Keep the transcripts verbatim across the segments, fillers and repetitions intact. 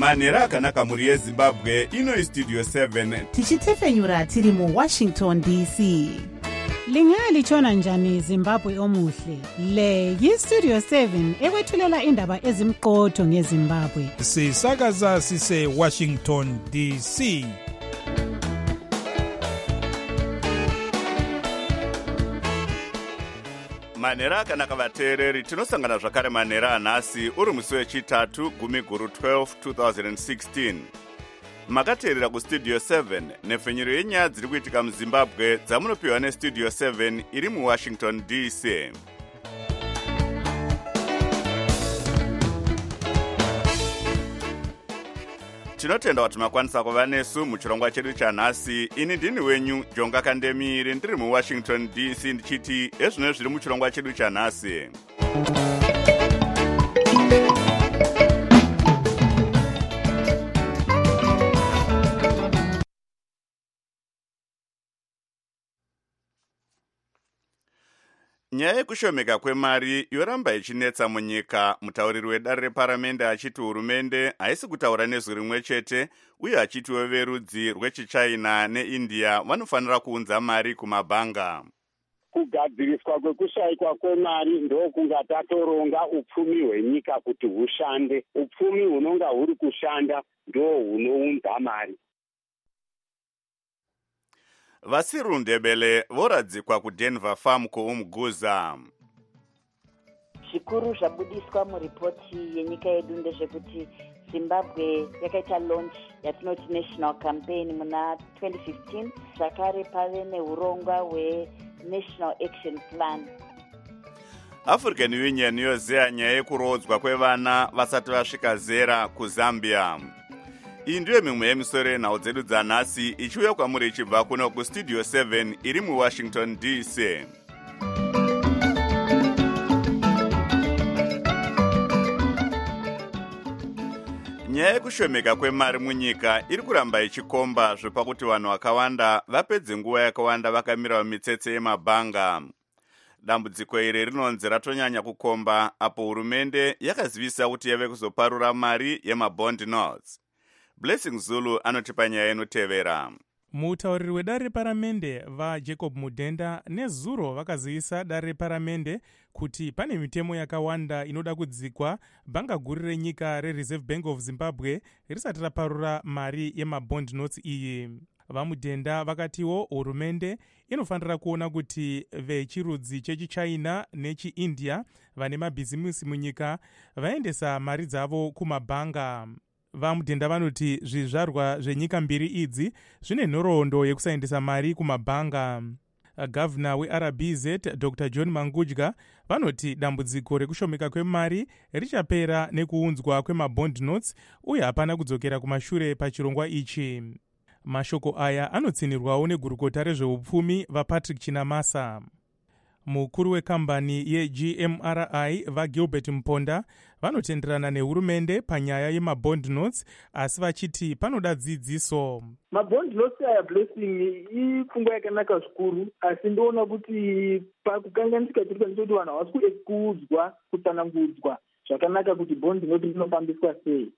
manhero akanaka mhuri yezimbabwe. Ino Studio seven tichitefenyura tiri mu Washington D C. Lingalitshona njani Zimbabwe omuhle? Le yi-Studio seven ekwethulela indaba ezimqotho ngeZimbabwe. Sisakaza sise Washington D C. manhero akanaka vateereri, tinosangana zvakare manhero anhasi uri musi wechitatu gumi guru twelve twenty sixteen. Makateerera kustudio seven nefenyero yenyaya dziri kuitika muzimbabwe dzamunopiwa nestudio seven iri muwashington D C. Tinotenda kuti makwanisa kuva nesu muchirongwa chedu chanhasi. Ini ndini wenyu Jonga Kandemiri, ndiri muwashington D C ndichiti ezvino zviri muchirongwa chedu chanhasi. Nyaya yekushomeka kwemari yoramba ichinetsa munyika. Mutauriri wedare reparamende achiti hurumende haisi kutaura nezwi rimwe chete, uye achitiwo verudzi rwechichina neindia vanofanira kuunza mari kumabhanga. Kugadziriswa kwekushayikwa kwemari ndokunga tatoronga upfumi hwenyika kuti hushande. Upfumi hunonga huri kushanda ndo hunounza mari. Vasiru Ndebele voradzikwa kuDenver Farm kuUmguza. Zvikuru zvabudiswa muripoti yenyika yedu ndezvekuti Zimbabwe yakaita launch yatinoti national campaign muna twenty fifteen, zvakare pave neurongwa hweNational Action Plan. African Union yozeya nyaya yekurodzwa kwevana vasati vasvika zera kuZambia. Iyi ndiyo mimwe yemisoro yenhau dzedu dzanhasi ichiuya kwamuri ichibva kuno kustudio seven iri muwashington D C. Nyaya yekushomeka kwemari munyika iri kuramba ichikomba zvepakuti vanhu vakawanda vapedze nguva yakawanda vakamira mumitsetse yemabhanga. Dambudziko iri rinonzi ratonyanya kukomba apo hurumende yakazivisa kuti yave kuzoparura mari yemabond notes. Blessing Zulu anotipa nyaya inotevera. Mutauriri wedare reparamende vaJacob Mudenda nezuro vakazivisa dare reparamende kuti pane mitemo yakawanda inoda kudzikwa bhanga guru renyika reReserve Bank of Zimbabwe risati raparura mari yemabond notes iyi. VaMudenda vakatiwo hurumende inofanira kuona kuti vechirudzi chechichina nechiindia vane mabhizimusi munyika vaendesa mari dzavo kumabhanga. VaMudenda vanoti zvizvarwa zvenyika mbiri idzi zvine nhoroondo yekusaendesa mari kumabhanga. Gavana weR B Z Doctor John Mangudya vanoti dambudziko rekushomeka kwemari richapera nekuunzwa kwemabond notes uye hapana kudzokera kumashure pachirongwa ichi. Mashoko aya anotsinirwawo negurukota rezveupfumi vaPatrick Chinamasa. Mukuru wekambani yeG M R I vaGilbert Mponda vanotenderana nehurumende panyaya yemabond notes, asi vachiti panoda dzidziso. Mabond notes aya Blessing ipfungwa yakanaka zvikuru, asi ndoona kuti pakukanganisika tiri kuti vanhu havasi kuudzwa kutsanangudzwa zvakanaka kuti bond note rinofambiswa sei.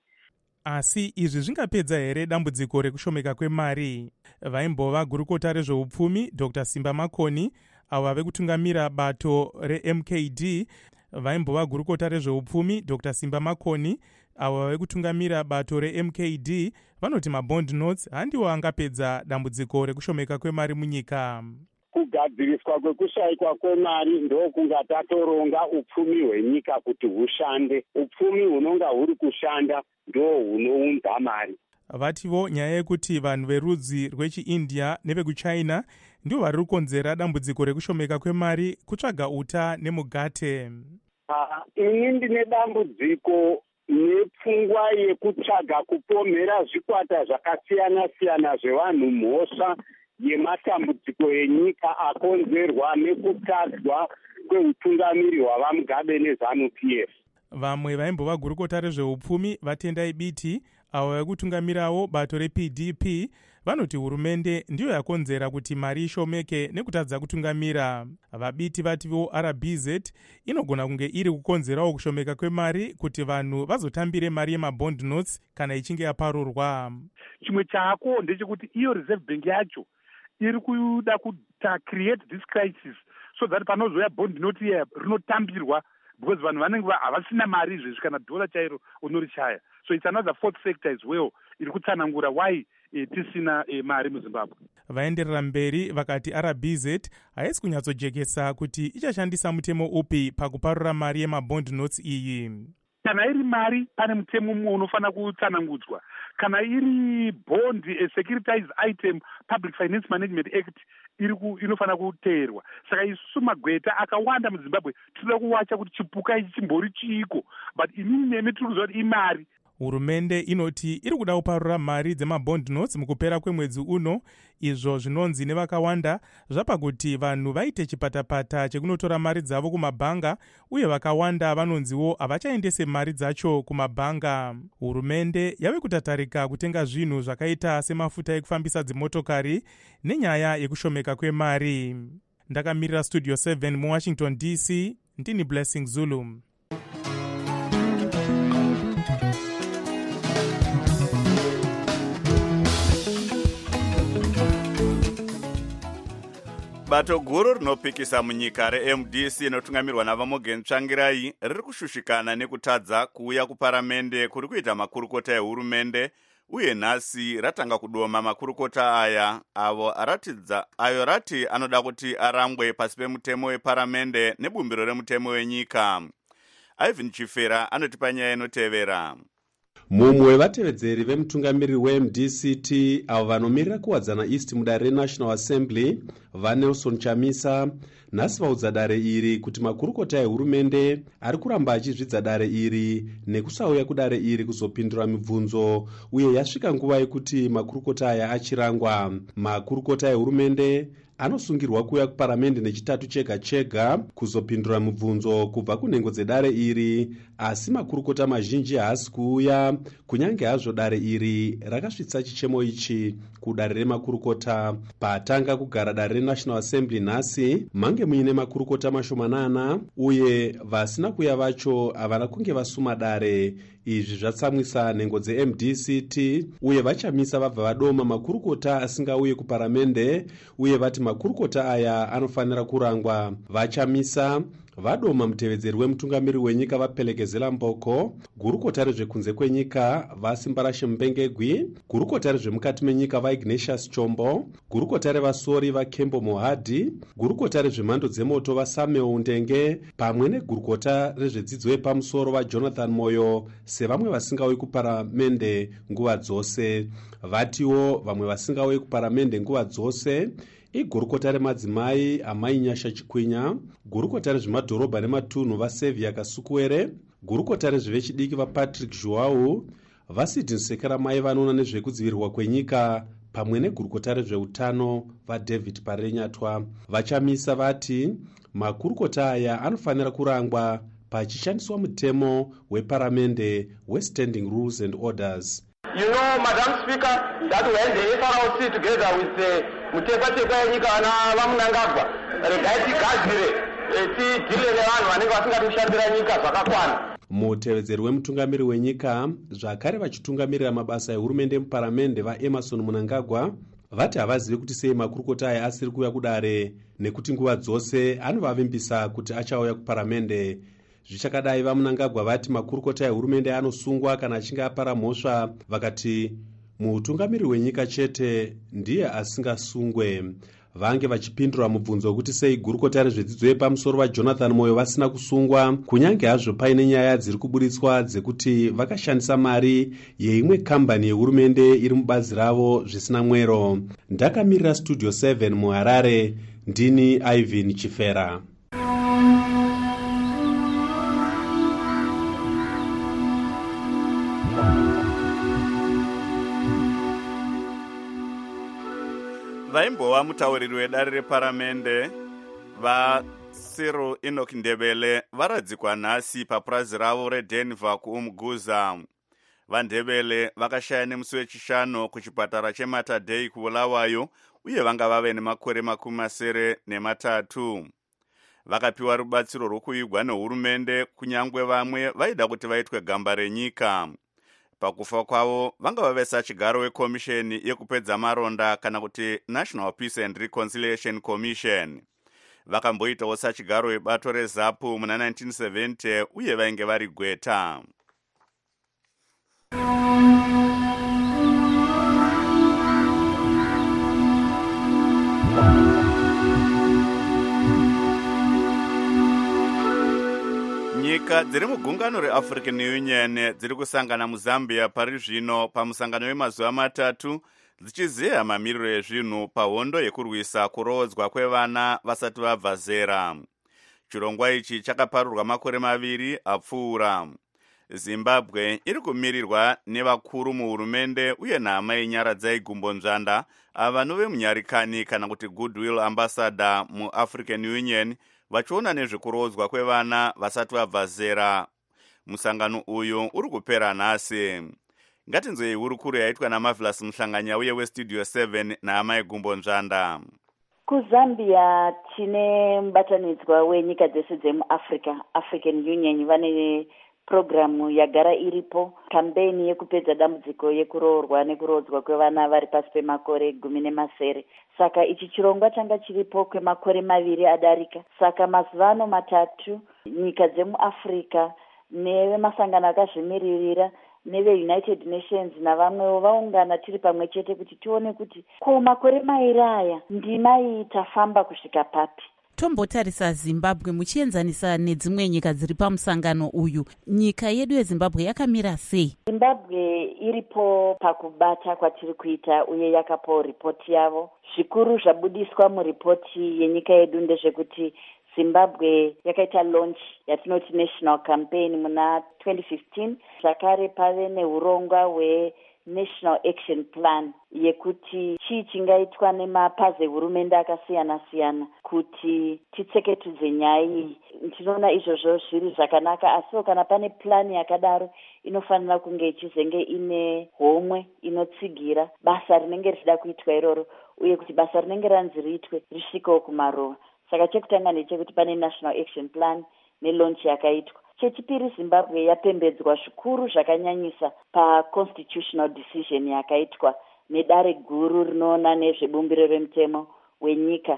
Asi izvi zvingapedza here dambudziko rekushomeka kwemari? Vaimbova gurukota rezveupfumi Doctor Simba Makoni avo vave kutungamira bato reM K D, vaimbova gurukota rezveupfumi Doctor Simba Makoni avo vave kutungamira bato reM K D vanoti mabond notes handiwo angapedza dambudziko rekushomeka kwemari munyika. Kugadziriswa kwekushayikwa kwemari ndokunga tatoronga upfumi hwenyika kuti hushande. Upfumi hunonga huri kushanda ndo hunounza mari. Vativo nyaya yekuti vanhu verudzi rwechiindia nevekuchina ndio vari kukonzera dambudziko rekushomeka kwemari kutsvaga uta nemugate. Uh, ini ndine dambudziko nepfungwa yekutsvaga kupomhera zvikwata zvakasiyana siyana zvevanhu mhosva yematambudziko enyika akonzerwa nekutadzwa kweutungamiri hwavaMugabe neZANU P F. Vamwe vaimbova gurukota rezveupfumi vaTendai Biti avo vekutungamirawo bato reP D P vanoti hurumende ndiyo yakonzera kuti mari ishomeke nekutadza kutungamira. Vabiti vativo R B Z inogona kunge iri kukonzerawo kushomeka kwemari kuti vanhu vazotambire mari yemabond notes kana ichinge yaparurwa. Chimwe chako ndechekuti iyo Reserve Bank yacho iri kuda kuta create this crisis so that panozoya bond note iya rinotambirwa because vanhu vanenge havasina mari izvezvi kana dhola chairo unorichaya. So it's another fourth sector as well iri kutsanangura why E, tisina e, mari muZimbabwe. Vaenderera mberi vakati R B Z haisi kunyatsojekesa kuti ichashandisa mutemo upi pakuparura mari yemabond notes iyi. Kana iri mari pane mutemo mumwe unofanira kutsanangudzwa. Kana iri bond a securitized item Public Finance Management Act iri inofanira kuteerwa. Saka isusu magweta akawanda muZimbabwe tinoda kuwacha kuti chipuka ichi chimbori chiiko, but inini nemi tiri kuziva kuti imari. Hurumende inoti iri kuda kuparura mari dzemabond notes mukupera kwemwedzi uno, izvo zvinonzi nevakawanda zvapa kuti vanhu vaite chipatapata chekunotora mari dzavo kumabhanga, uye vakawanda vanonziwo havachaendese mari dzacho kumabhanga. Hurumende yave kutatarika kutenga zvinhu zvakaita semafuta ekufambisa dzimotokari nenyaya yekushomeka kwemari. Ndakamirira Studio seven muWashington D C, ndini Blessing Zulu. Bato guru rinopikisa munyika reM D C inotungamirwa naVamogen Tsvangirai riri kushushikana nekutadza kuuya kuparamende kuri kuita makurukota ehurumende, uye nhasi ratanga kudoma makurukota aya avo aratidza ayo rati anoda kuti arangwe pasi pemutemo weparamende nebumbiro remutemo wenyika. Ivan Chifera anotipa nyaya inotevera. Mumwe wevatevedzeri vemutungamiriri weM D C T avo vanomirira kuwadzana East mudare reNational Assembly vaNelson Chamisa nhasi vaudza dare iri kuti makurukota ehurumende ari kuramba achizvidza dare iri nekusauya kudare iri kuzopindura mibvunzo, uye yasvika nguva yekuti makurukota aya achirangwa. Makurukota ehurumende anosungirwa kuuya kuparamende nechitatu chega chega kuzopindura mibvunzo kubva kunhengo dzedare iri, asi makurukota mazhinji haasi kuuya, kunyange hazvo dare iri rakasvitsa chichemo ichi kudare remakurukota. Patanga kugara dare reNational Assembly nhasi mange muine makurukota mashomanana, uye vasina kuuya vacho havana kunge vasuma dare. Izvi zvatsamwisa nhengo dzeM D C T, uye vachamisa vabva vadoma makurukota asingauye kuparamende, uye vati makurukota aya anofanira kurangwa. Vachamisa vadoma mutevedzeri wemutungamiri wenyika vaPelekezela Mboko, gurukota rezvekunze kwenyika vaSimbarashe Mbengegwi, gurukota rezvemukati menyika vaIgnatius Chombo, gurukota revasori vaKembo Mohadhi, gurukota rezvemhando dzemoto vaSamuel Ndenge, pamwe negurukota rezvedzidzo yepamusoro vaJonathan Moyo sevamwe vasingauyi kuparamende nguva dzose. Vatiwo vamwe vasingauyi kuparamende nguva dzose igurukota remadzimai Amai Nyasha Chikwinya, gurukota rezvemadhorobha nematunhu vaSevia Kasukuwere, gurukota rezvevechidiki vaPatrick Joao, vaSidney Sekaramai vanoona nezvekudzivirirwa kwenyika, pamwe negurukota rezveutano vaDavid Parenyatwa. Vachamisa vati makurukota aya anofanira kurangwa pachishandiswa mutemo weparamende weStanding Rules and Orders. You know, Madam Speaker, that when the F R O C together with the Mutepa yenyika na vaMnangagwa regai tigadzire tidhile nevanhu vanenge vasingatishandira nyika zvakakwana. Mutevedzeri wemutungamiri wenyika zvakare vachitungamirira mabasa ehurumende muparamende vaEmerson Mnangagwa vati havazivi kuti sei makurukota aya asiri kuuya kudare, nekuti nguva dzose anovavimbisa kuti achauya kuparamende. Zvichakadai vaMnangagwa vati makurukota ehurumende anosungwa kana achinge apara mhosva, vakati mutungamiri wenyika chete ndiye asingasungwe. Vange vachipindura mubvunzo wekuti sei gurukota rezvedzidzo yepamusoro vaJonathan Moyo vasina kusungwa, kunyange hazvo paine nyaya dziri kuburitswa dzekuti vakashandisa mari yeimwe kambani yehurumende iri mubazi ravo zvisina mwero. Ndakamirira Studio seven muHarare, ndini Ivan Chifera. Vaimbova mutauriri wedare reparamende vaCyril Enoch Ndebele varadzikwa nhasi papurazi ravo reDenver kuUmguza. vandebele vakashaya nemusi wechishanu kuchipatara chematadei kubulawayo uye vanga vave nemakore makumi masere nematatu. Vakapiwa rubatsiro rwokuigwa nehurumende, kunyangwe vamwe vaida kuti vaitwe gamba renyika. Pakufa kwavo vanga vave sachigaro wekomisheni yekupedza maronda kana kuti National Peace and Reconciliation Commission. Vakamboitawo sachigaro webato reZAPU muna nineteen seventy uye vainge vari gweta. Nyika dziri mugungano reAfrican Union dziri kusangana muZambia pari zvino pamusangano wemazuva matatu dzichiziya mamiriro ezvinhu pahondo yekurwisa kurodzwa kwevana vasati vabva zera. Chirongwa ichi chakaparurwa makore maviri apfuura. Zimbabwe iri kumirirwa nevakuru muhurumende uye nhama yenyara dzaigumbonzvanda ava vemunyarikani kana kuti goodwill ambassador muAfrican Union vachiona nezvekurodzwa kwevana vasati vabva zera. Musangano uyu uri kupera nhasi. Ngatinzwei hurukuru yaitwa naMarvelous Muhlanganya uye westudio seven nhama yegumbonzvanda. KuZambia tine mubatanidzwa wenyika dzese dzemuAfrica, African Union, vane programu yagara iripo, kampeni yekupedza dambudziko yekuroorwa nekurodzwa kwevana vari pasi pemakore gumi nemasere. Saka ichi chirongwa changa chiripo kwemakore maviri adarika. Saka mazuvano matatu nyika dzemuAfrica nevemasangano akazvimiririra neve-United Nations navamwewo vaungana tiri pamwe chete kuti tione kuti ko makore mairi aya ndima iyi tafamba kusvika papi. Tombotarisa Zimbabwe muchienzanisa nedzimwe nyika dziri pamusangano uyu. Nyika yedu yeZimbabwe yakamira sei? Zimbabwe iripo pakubata kwatiri kuita uye yakapawo ripoti yavo. Zvikuru zvabudiswa muripoti yenyika yedu ndezvekuti Zimbabwe yakaita launch yatinoti national campaign muna twenty fifteen. Zvakare pave neurongwa hwe National Action Plan yekuti chii chingaitwa nemapazi ehurumende akasiyana siyana kuti titseketudze nyaya iyi. Tinoona izvozvo zviri zvakanaka, asi kana pane plani yakadaro inofanira kunge ichizenge ine homwe inotsigira basa rinenge richida kuitwa iroro uye kuti basa rinenge ranzi riitwe risvikewo kumarova. Saka chekutanga ndechekuti pane National Action Plan nelaunch yakaitwa. Chechipiri, Zimbabwe yapembedzwa zvikuru zvakanyanyisa paconstitutional decision yakaitwa nedare guru rinoona nezvebumbiro remutemo wenyika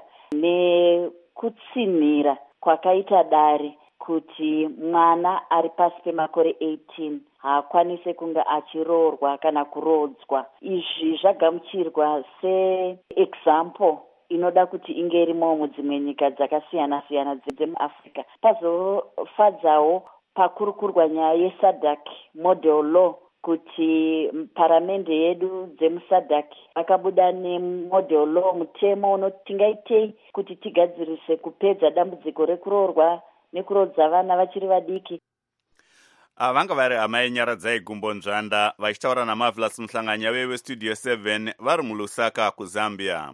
nekutsinhira kwakaita dare kuti mwana ari pasi pemakore eighteen haakwanise kunge achiroorwa kana kurodzwa. Izvi zvagamuchirwa seexample inoda kuti inge irimo mudzimwe nyika dzakasiyana siyana dzemuAfrica. Pazofadzawo pakurukurwa nyaya yeSADC model law kuti paramende yedu dzemuSADC akabuda nemodel law, mutemo unoti tingaitei kuti tigadzirise kupedza dambudziko rekuroorwa nekurodza vana vachiri vadiki. Vanga vari hama yenyara dzaigumbonzvanda vachitaura naMarvelous Muhlanganya westudio seven vari muLusaka kuZambia.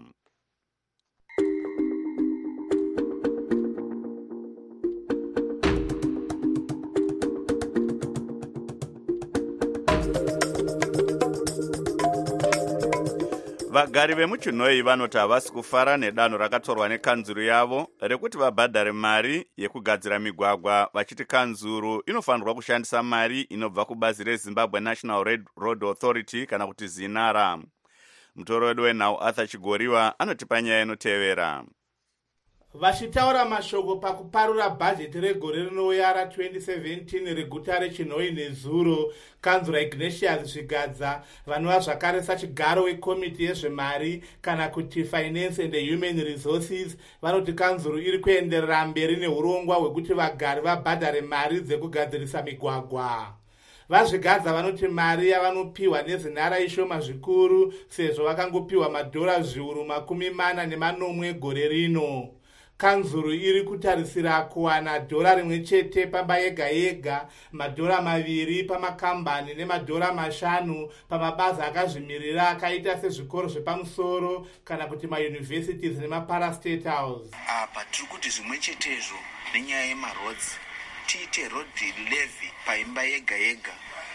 Vagari vemuChinoi vanoti havasi kufara nedanho rakatorwa nekanzuru yavo rekuti vabhadhare mari yekugadzira migwagwa, vachiti kanzuru inofanirwa kushandisa mari inobva kubazi reZimbabwe National Red Road Authority kana kuti ZINARA. Mutoro wedu wenhau Arthur Chigoriwa anotipa nyaya inotevera. Vachitaura mashoko pakuparura bhajeti regore rinouya ra twenty seventeen reguta reChinoi neZuro, kanzura Ignatius Zvigadza vanova zvakare sachigaro wekomiti yezvemari kana kuti Finance and Human Resources vanoti kanzuru iri kuenderera mberi neurongwa hwekuti vagari vabhadhare mari dzekugadzirisa migwagwa. Vazvigadza vanoti mari yavanopiwa neZinara ishoma zvikuru sezvo vakangopiwa madhora zviuru makumi mana nemanomwe gore rino. Kanzuru iri kutarisira kuwana dhora rimwe chete pamba yega yega, madhora maviri pamakambani nemadhora mashanu pamabazi akazvimirira akaita sezvikoro zvepamusoro kana kuti mauniversities nemapara-state house. Apa tiri kuti zvimwe chetezvo nenyaya yemarodzi tiite road levy paimba yega yega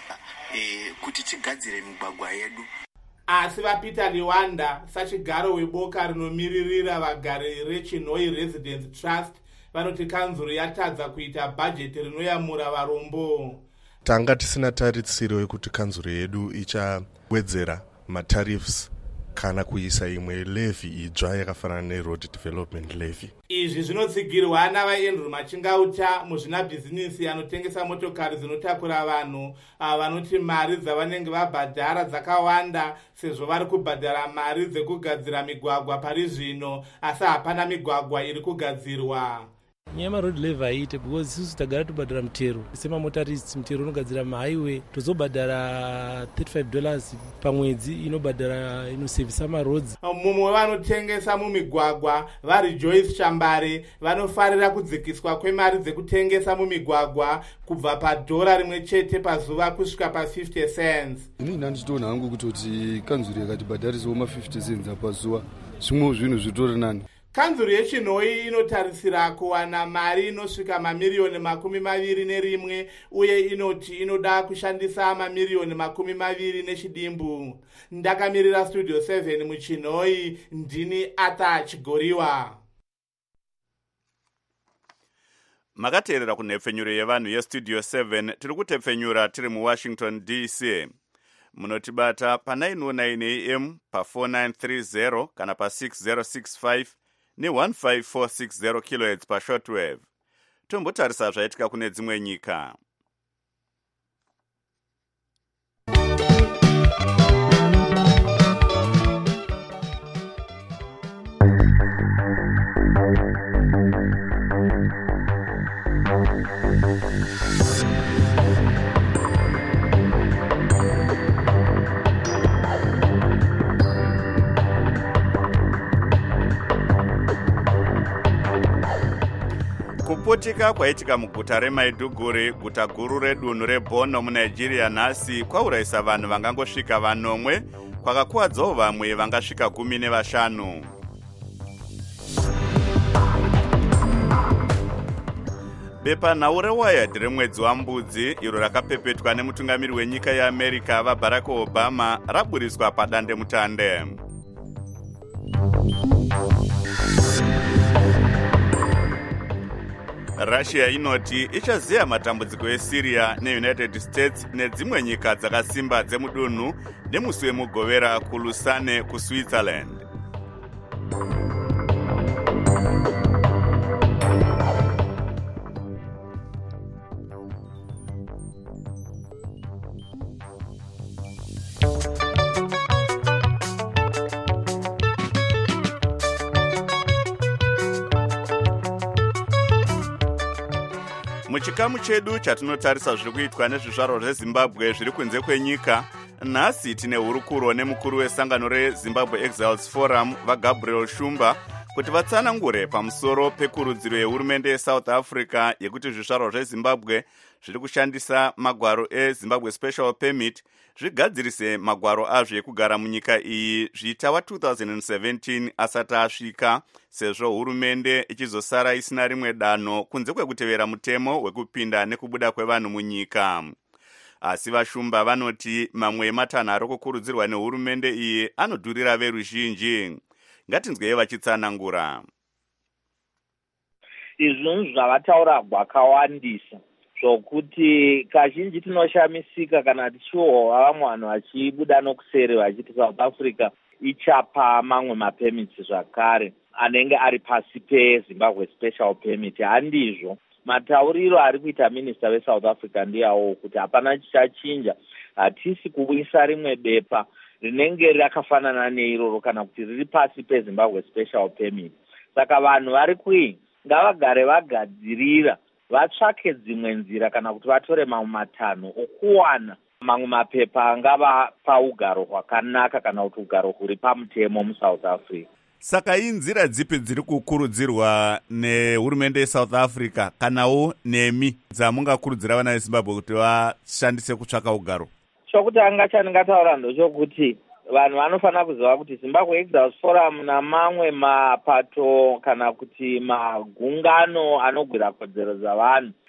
e, kuti tigadzire migwagwa yedu. Asi vapeter liwanda sachigaro weboka rinomiririra vagari rechinhoi residence trust vanoti kanzuro yatadza kuita bhajeti rinoyamura varombo. Tanga tisina tarisiro yekuti kanzuro yedu ichawedzera matariffs kana kuisa imwe levy idzva yakafanana neroad development levy. Izvi zvinotsigirwa navaandrew machingauta muzvinabhizinisi anotengesa motokari dzinotakura vanhu vanoti mari dzavanenge vabhadhara dzakawanda sezvo vari kubhadhara mari dzekugadzira migwagwa pari zvino asi hapana migwagwa iri kugadzirwa. Nyama road levy haite because isusu tagara tobhadhara mutero semamotarist. Mutero unogadzira mahighway tozobhadhara thirty-five dollars pamwedzi inobhadhara inosevisa maroads. Mumwe vanotengesa mumigwagwa vari Joyce Chambare vanofarira kudzikiswa kwemari dzekutengesa mumigwagwa kubva padhora rimwe chete pazuva kusvika pa fifty cents. Ini ndanditoona hangu kutoti kanzuro yakatibhadharisawo ma fifty cents pazuva zvimwe zvinhu zvitori nani. Kanzuro yechinhoi inotarisira kuwana mari inosvika mamiriyoni makumi maviri nerimwe uye inoti inoda kushandisa mamiriyoni makumi maviri nechidimbu. Ndakamirira studio seven muchinhoi, ndini Ata Chigoriwa. Makateerera kunhepfenyuro yevanhu yestudio seven tiri kutepfenyura tiri muWashington D C. Munotibata pa nine oh nine A M pa four nine three zero kana pa six zero six five ne one five four six zero kilohertz pa shortwave. Tombotarisa zvaitika kune dzimwe nyika. Kuputika kwaitika muguta reMaiduguri, guta guru redunhu reBorno muNigeria nhasi kwaurayisa vanhu vangangosvika vanomwe, kwakakuwadzawo vamwe vangasvika gumi nevashanu. Bepanhau reWired remwedzi wambudzi iro rakapepetwa nemutungamiri wenyika yeAmerica vaBarack Obama raburiswa padande mutande. Russia inoti ichaziya matambudziko eSyria neUnited States nedzimwe nyika dzakasimba dzemudunhu nemusi wemugovera kuLausanne kuSwitzerland. Muchikamu chedu chatinotarisa zviri kuitwa nezvizvarwa zveZimbabwe zviri kunze kwenyika, nhasi tine hurukuro nemukuru wesangano reZimbabwe Exiles Forum vaGabriel Shumba kuti vatsanangure pamusoro pekurudziro yehurumende yeSouth Africa yekuti zvizvarwa zveZimbabwe zviri kushandisa magwaro eZimbabwe Special Permit zvigadzirise magwaro azvo ekugara munyika iyi zviitawa two thousand seventeen asati asvika, sezvo hurumende ichizosara isina rimwe danho kunze kwekutevera mutemo wekupinda nekubuda kwevanhu munyika. Asi vaShumba vanoti mamwe ematanho ari kukurudzirwa nehurumende iyi anodhurira veruzhinji. Ngatinzwei vachitsanangura. Izvunhu zvavataura gwakawandisa zvokuti kazhinji tinoshamisika kana tichiona vamwe vanhu vachibuda nokuseri vachiti South Africa ichapa mamwe mapemits zvakare anenge ari pasi peZimbabwe Special Permit. Handizvo matauriro ari kuita minista weSouth Africa ndiyawo kuti hapana chichachinja, hatisi kuuyisa rimwe bepa rinenge rakafanana neiroro kana kuti riri pasi peZimbabwe Special Permit. Saka vanhu vari kwii ngavagare vagadzirira vatsvake dzimwe nzira kana kuti vatore mamwe matanho okuwana mamwe mapepa angava paugaro hwakanaka kana kuti ugaro huri pamutemo muSouth Africa. Saka inzira dzipi dziri kukurudzirwa nehurumende yeSouth Africa kanawo nemi dzamungakurudzira vana veZimbabwe kuti vashandise kutsvaka ugaro? Chokutanga chandingataura ndochokuti vanhu vanofanira kuziva kuti Zimbabwe Exiles Forum namamwe mapato kana kuti magungano anogwira kodzero dzavanhu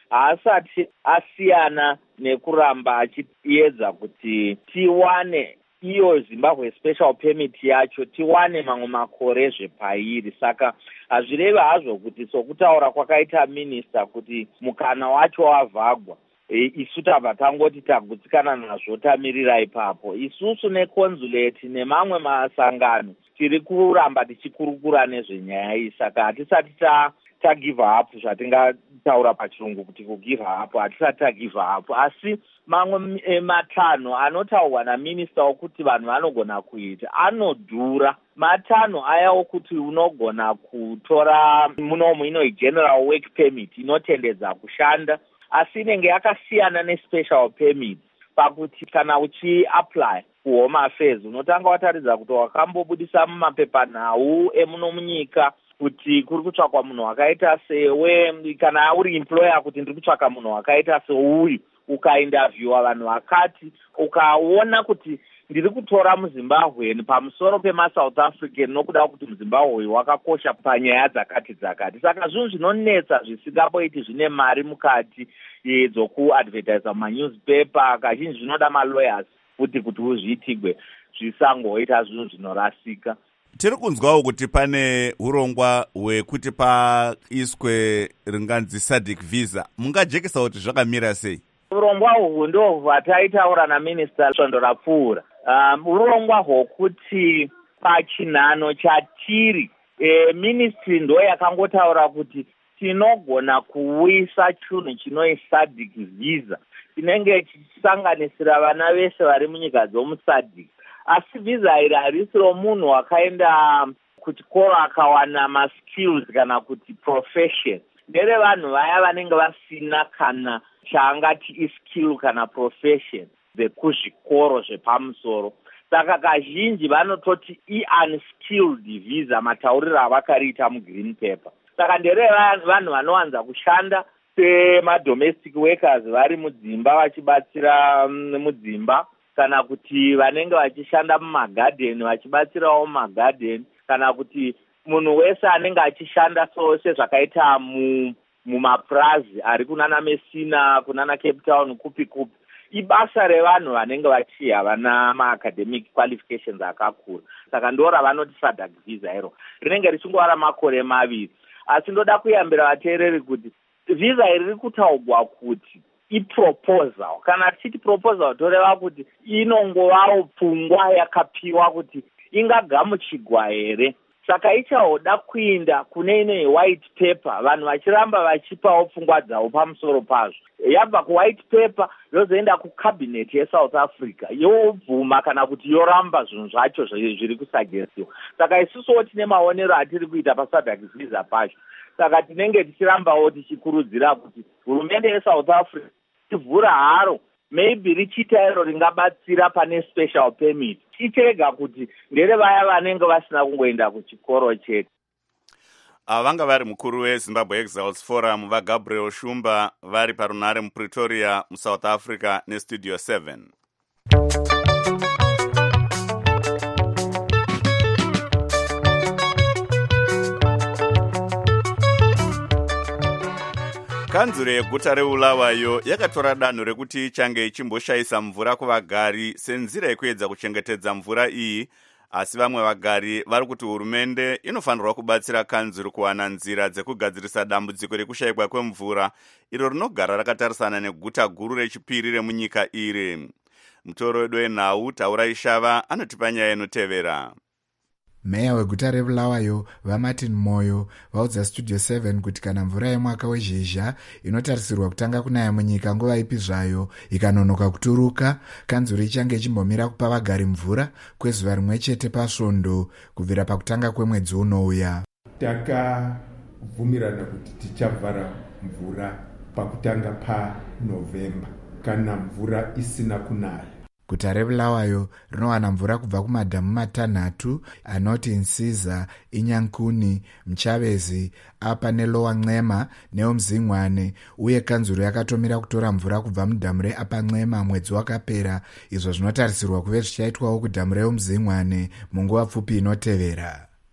haasati asiyana nekuramba achiedza kuti tiwane iyo Zimbabwe special permit yacho, tiwane mamwe makore zvepairi. Saka hazvirevi hazvo kuti sokutaura kwakaita minista kuti mukana wacho wavhagwa, e, isu tabva tangoti tagutsikana nazvo tamirira ipapo. Isusu neconsulate nemamwe masangano tiri kuramba tichikurukura nezvenyaya iyi, saka hatisati ta tagive up, zvatingataura pachirungu kuti kugive up, hatisati tagive up. Asi mamwe e, matanho anotaurwa naminista okuti vanhu vanogona kuita anodhura. Matanho aya okuti unogona kutora munomu ino general work permit inotendedza kushanda, asi inenge yakasiyana nespecial permit pakuti kana uchiapply kuhome affairs unotanga wataridza kuti wakambobudisa mumapepanhau emuno munyika kuti kuri kutsvakwa munhu wakaita sewe, kana uri employer kuti ndiri kutsvaka munhu wakaita seuyu, ukainterviewa vanhu vakati, ukaona kuti ndiri kutora muZimbabwe pamusoro pemasouth African nokuda kuti muZimbabwe wakakosha panyaya dzakati dzakati. Saka zvinhu zvinonetsa zvisingapoiti zvine mari mukati dzokuadvertisa mumanewspaper, kazhinji zvinoda malawyers kuti kuti uzviitigwe zvisangoita zvinhu zvinorasika. Tiri kunzwawo kuti pane urongwa hwekuti paiswe ringanzi SADC visa. Mungajekesa kuti zvakamira sei? Urongwa uhwu ndo hwataitaura naminista svondo rapfuura. Um, urongwa hwokuti pachinhano chatiri e, ministry ndo yakangotaura kuti tinogona kuwisa chinhu chinoi SADC visa chinenge chichisanganisira vana vese vari munyika dzomuSADC. Asi visa iri harisi romunhu wakaenda kuchikoro akawana maskills kana kuti profession. Ndere vanhu vaya vanenge vasina kana chaangati iskill kana profession dzekuzvikoro zvepamusoro. Saka kazhinji vanototi i-unskilled visa matauriro avakariita mugreen paper. Saka ndere vanhu vanowanza kushanda semadomestic workers vari mudzimba vachibatsira mudzimba, kana kuti vanenge vachishanda mumagarden vachibatsirawo mumagarden, kana kuti munhu wese anenge achishanda sezvakaita mumapurazi ari kunana Messina, kunana Cape Town, kupi kupi. Ibasa revanhu vanenge vachi havana maacademic qualifications akakura. Saka ndora vanoti SADC visa iro rinenge richingova makore maviri. Asi ndoda kuyambira vateereri kuti visa iri riri kutaurwa kuti iproposal. Kana tichiti proposal toreva kuti inongovawo pfungwa yakapiwa kuti ingagamuchigwa here. Saka ichahoda kuinda kune ine white paper, vanhu vachiramba vachipawo pfungwa dzavo pamusoro pazvo. Yabva kuwhite paper yozoenda kucabinet yeSouth Africa yobvuma kana kuti yoramba zvinhu zvacho zviri kusagesiwa. Saka isusuwo tine maonero atiri kuita paSADC visa pacho. Saka tinenge tichirambawo tichikurudzira kuti hurumende yeSouth Africa tivhura haro, maybe richiita iro ringabatsira pane special permit. Ichirega kuti ndere vaya vanenge vasina kungoenda kuchikoro chete. Vanga vari mukuru weZimbabwe Exiles Forum vaGabriel Shumba vari parunare muPretoria muSouth Africa neStudio seven. Kanzuro yeguta reBulawayo yakatora danho rekuti ichange ichimboshayisa mvura kuvagari senzira yekuedza kuchengetedza mvura iyi, asi vamwe vagari vari kuti hurumende inofanirwa kubatsira kanzuro kuwana nzira dzekugadzirisa dambudziko rekushayikwa kwemvura iro rinogara rakatarisana neguta guru rechipiri remunyika iri. Mutoro wedu wenhau Taura Ishava anotipa nyaya inotevera. Meya weguta reBulawayo vaMartin Moyo vaudza Studio seven kuti kana mvura yemwaka wezhizha inotarisirwa kutanga kunaya munyika nguva ipi zvayo ikanonoka kuturuka, kanzuro ichange ichimbomira kupa vagari mvura kwezuva rimwe chete pasvondo kubvira pakutanga kwemwedzi unouya. Takabvumirana kuti tichavhara mvura pakutanga paNovemba kana mvura isina kunaya. Guta reBulawayo rinowana mvura kubva kumadhamu matanhatu anoti Nsiza, Inyankuni, Mchavezi, Apa neLowa Nxema neoMzingwane, uye kanzuro yakatomira kutora mvura kubva mudhamu reApa Nxema mwedzi wakapera, izvo zvinotarisirwa kuve zvichaitwawo kudhamu reoMzingwane munguva pfupi inotevera.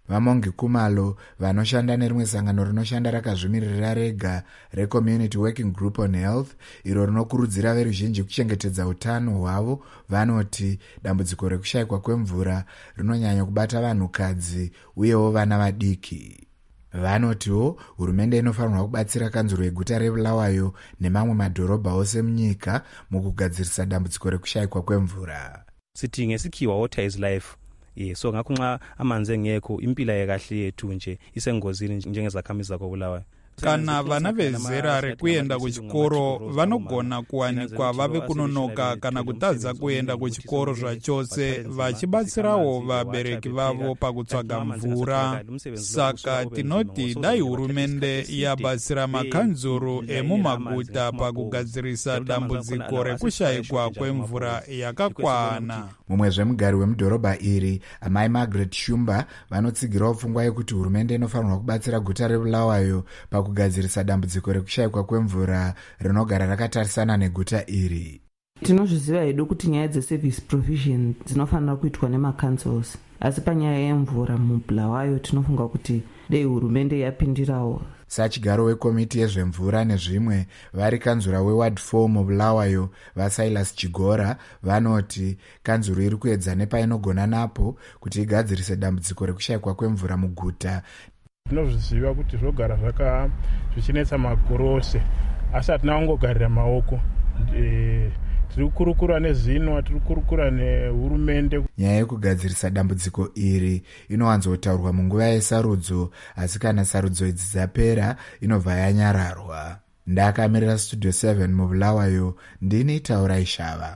vamongi kumalo vanoshanda nerimwe sangano rinoshanda rakazvimirira rega recommunity working group on health iro rinokurudzira veruzhinji kuchengetedza utano hwavo vanoti dambudziko rekushayikwa kwemvura rinonyanya kubata vanhukadzi uyewo vana vadiki. Vanotiwo hurumende inofanirwa kubatsira kanzuro yeguta reBulawayo nemamwe madhorobha ose munyika mukugadzirisa dambudziko rekushayikwa kwemvura. Sithi ngesikhiwa water is life. Yeah, so ngakho nxa amanzi engekho impila yekahle yethu nje isengozini njengezakhamizi zakoBulawayo. Kana vana vezera rekuenda kuchikoro vanogona kuwanikwa vave kunonoka kana kutadza kuenda kuchikoro zvachose vachibatsirawo vabereki vavo pakutsvaga mvura. Saka tinoti dai hurumende yabatsira makanzuru emumaguta pakugadzirisa dambudziko rekushayikwa kwemvura yakakwana. Mumwe zvemugari wemudhorobha iri amai Margaret Shumba vanotsigirawo pfungwa yekuti hurumende inofanirwa kubatsira guta reBulawayo kugadzirisa dambudziko rekushayikwa kwemvura rinogara rakatarisana neguta iri. Tinozviziva hedu kuti nyaya dzeservice provision dzinofanira kuitwa nemacouncils, asi panyaya yemvura muBulawayo tinofunga kuti dei hurumende yapindirawo. Sachigaro wekomiti yezvemvura nezvimwe vari kanzura weward four muBulawayo vaSilas Chigora vanoti kanzuro iri kuedza nepainogona napo kuti igadzirise dambudziko rekushayikwa kwemvura muguta. Tinozviziva kuti zvogara zvaka zvichinetsa makore ose, asi hatina kungogarira maoko. E, tiri kukurukura nezvino, tiri kukurukura nehurumende. Nyaya yekugadzirisa dambudziko iri inowanzotaurwa munguva yesarudzo, asi kana sarudzo idzi dzapera inobva yanyararwa. Ndakamirira Studio seven muBulawayo, ndini Taurai Shava.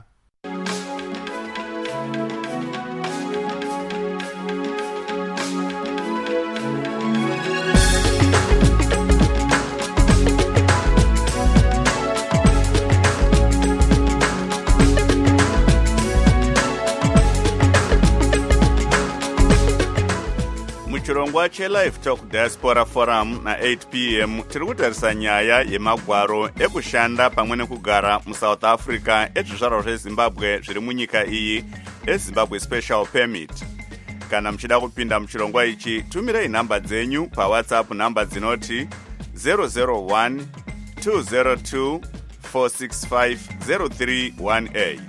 Chirongwa cheLive Talk Diaspora Forum na eight p m tiri kutarisa nyaya yemagwaro ekushanda pamwe nekugara muSouth Africa ezvizvarwa zveZimbabwe zviri munyika iyi eZimbabwe Special Permit. Kana muchida kupinda muchirongwa ichi, tumirei nhamba dzenyu paWhatsApp nhamba dzinoti zero zero one two zero two four six five zero three one eight.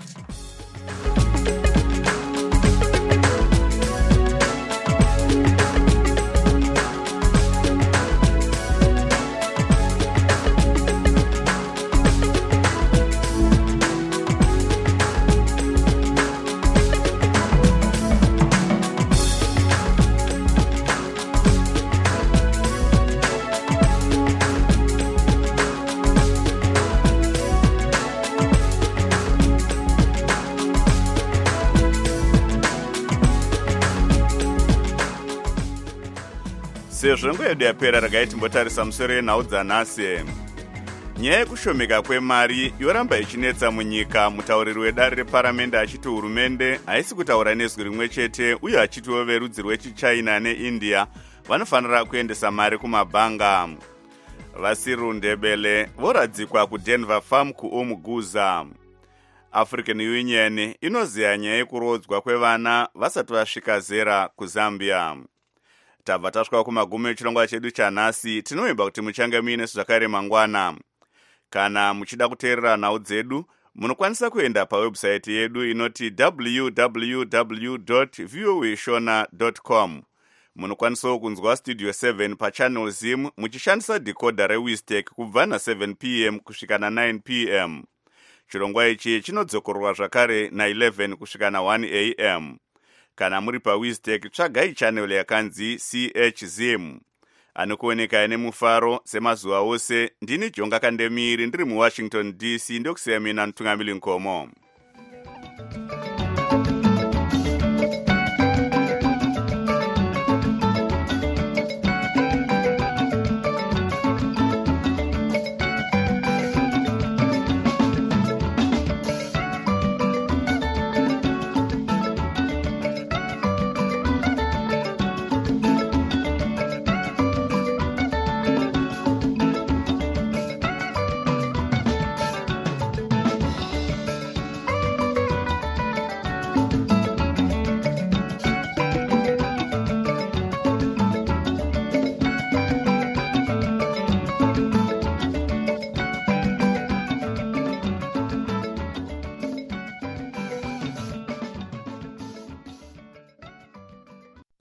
Sezvo nguva yedu yapera regai timbotarisa musoro yenhau dzanhasi. Nyaya yekushomeka kwemari yoramba ichinetsa munyika. Mutauriri wedare reparamende achiti hurumende haisi kutaura nezwi rimwe chete, uye achitiwo verudzi rwechiChina neIndia vanofanira kuendesa mari kumabhanga. Vasiru Ndebele voradzikwa kuDenver Farm kuOmuguza. African Union inoziya nyaya yekurodzwa kwevana vasati vasvika zera kuZambia. Tabva tasvika kumagumo echirongwa chedu chanhasi. Tinovimba kuti muchange muine zvakare mangwana. Kana muchida kuteerera nhau dzedu, munokwanisa kuenda pawebsite yedu inoti w w w dot v o a shona dot com. Munokwanisawo kunzwa Studio seven pachannel Zim muchishandisa decoder reWiztech kubva na seven p m kusvika na nine p m. Chirongwa ichi chinodzokorwa zvakare na eleven kusvika na one a m. Kana muri paWiztech, tsvagai channel yakanzi C H Zim. Anokuoneka ine mufaro semazuva ose. Ndini Jonga Kandemiri ndiri muWashington D C ndokusiya mina Ntungamili Nkomo.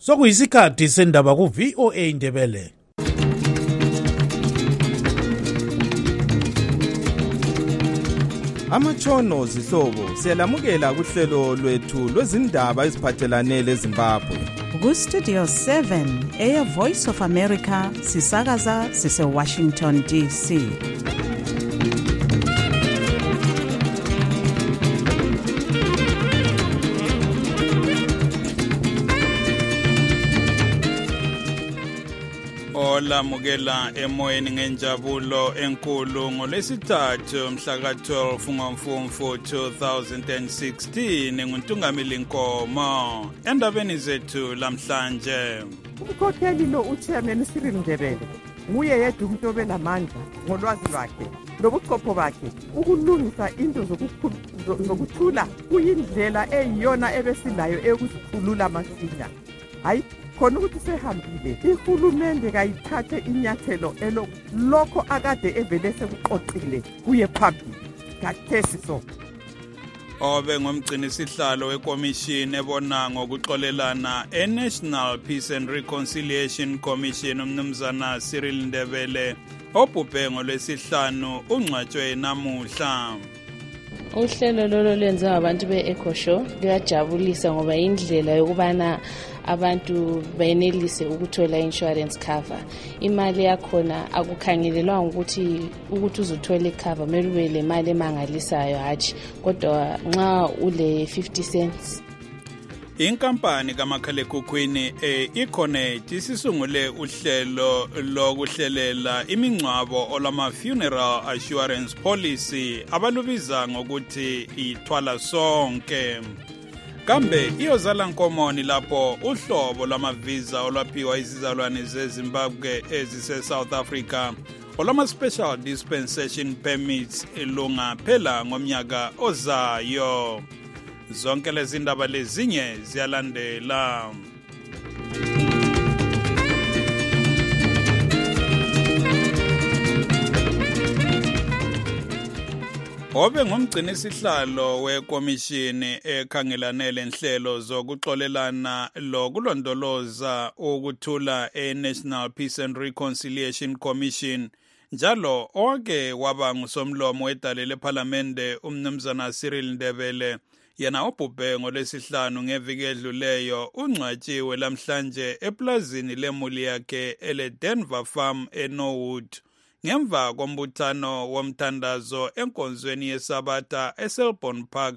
sokuyisikhathi sendaba ku-V O A Ndebele. Amatshono zihlobo siyalamukela kuhlelo lwethu lwezindaba eziphathelane leZimbabwe. Ku-Studio seven, Air Voice of America, sisakaza sise-Washington D C. olamukela emoyeni ngenjabulo enkulu ngolesithathu mhla ka twelve ngoMfumfu two thousand sixteen nguntungameli Nkomo endabeni zethu lamhlanje. Umkhokheli lo uchairman Cyril Ndebele nguye yedwa umuntu obenamandla ngolwazi lwakhe lobuchopho bakhe ukulungisa into zokuthula kuyindlela eyiyona ebesilayo ekuzikhulula masinya. Hayi khona ukuthi sehambile ihulumende kayithathe inyathelo elo lokho akade evele sekuqoqile kuye phambili kathesi so. Obe ngomgcini sihlalo wekomishini ebona ngokuxolelana eNational Peace and Reconciliation Commission umnumzana Cyril Ndebele obhubhe ngolwesihlanu ungcwatshwe namuhla. Uhlelo lolo lwenziwa abantu be-EcoShow luyajabulisa ngoba indlela yokubana abantu benelise ukuthola insurance cover. Imali yakhona akukhangelelwa ukuthi ukuthi uzothola icover kumele ube le mali emangalisayo hatshi kodwa nxa ule fifty cents. Inkampani kamakhalekhukhwini e-Econet isisungule uhlelo lokuhlelela imingcwabo olama funeral assurance policy abalubiza ngokuthi ithwala sonke. Kambe iyozala nkomoni lapho uhlobo lwamavisa olwaphiwa izizalwane zeZimbabwe ezise South Africa olama special dispensation permits lungaphela ngomnyaka ozayo. Zonke lezi ndaba lezinye ziyalandela. Obe ngomgcini sihlalo wekomishini ekhangelane lenhlelo zokuxolelana lokulondoloza ukuthula eNational Peace and Reconciliation Commission njalo oke waba ngusomlomo wedale leParliamente umnumzana Cyril Ndebele yena obhubhe ngolesihlanu ngeviki edluleyo ungcwatshiwe lamhlanje eplazini lemuli yakhe ele Denver Farm eNorwood ngemva kombuthano womthandazo enkonzweni yeSabatha eSelborne Park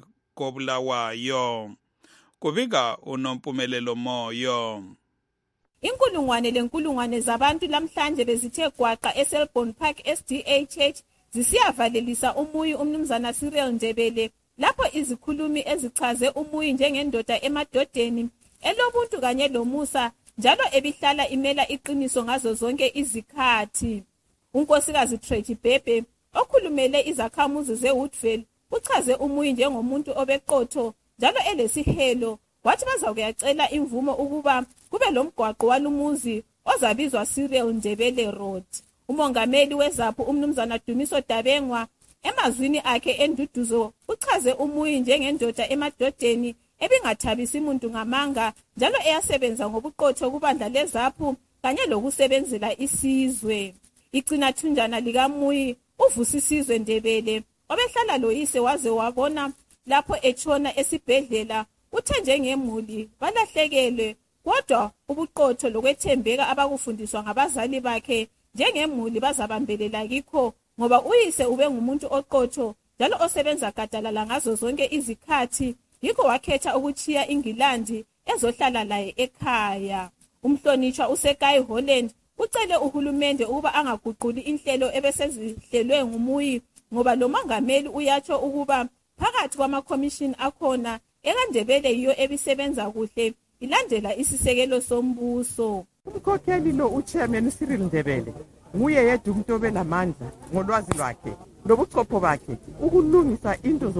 koBulawayo. Kubika uNompumelelo Moyo. Inkulungwane lenkulungwane zabantu lamhlanje bezithe gwaqa eSelborne Park S D A Church zisiyavalelisa umuyi umnumzana Cyril Ndebele lapho izikhulumi ezichaze umuyi njengendoda emadodeni elobuntu kanye lomusa njalo ebihlala imela iqiniso ngazo zonke izikhathi. Unkosikazi Treji Bhebhe okhulumele izakhamuzi zeWoodville uchaze umuyi njengomuntu obeqotho njalo elesihelo wathi bazakuyacela imvumo ukuba kube lomgwaqo walumuzi ozabizwa Cyril Ndebele Road. Umongameli weZaphu umnumzana Dumiso Dabengwa emazwini akhe enduduzo uchaze umuyi njengendoda emadodeni ebingathabisi umuntu ngamanga njalo eyasebenza ngobuqotho kubandla leZaphu kanye lokusebenzela isizwe. Igcina thunjana likamuyi uvusisizwe Ndebele obehlala loyise waze wabona lapho etshona esibhedlela uthe njengemuli balahlekelwe kodwa ubuqotho lokwethembeka abakufundiswa ngabazali bakhe njengemuli bazabambelela kikho ngoba uyise ube ngumuntu oqotho njalo osebenza gadalala ngazo zonke izikhathi yikho wakhetha ukuchiya iNgilandi ezohlala laye ekhaya. Umhlonishwa uSekai Holland ucele uhulumende ukuba angaguquli inhlelo ebesezihlelwe ngumuyi ngoba lo mongameli uyatsho ukuba phakathi kwamakhomishini akhona eKaNdebele yiyo ebisebenza kuhle ilandela isisekelo sombuso. Umkhokheli lo uchairman Cyril Ndebele nguye yedwa umuntu obenamandla ngolwazi lwakhe lobuchopho bakhe ukulungisa into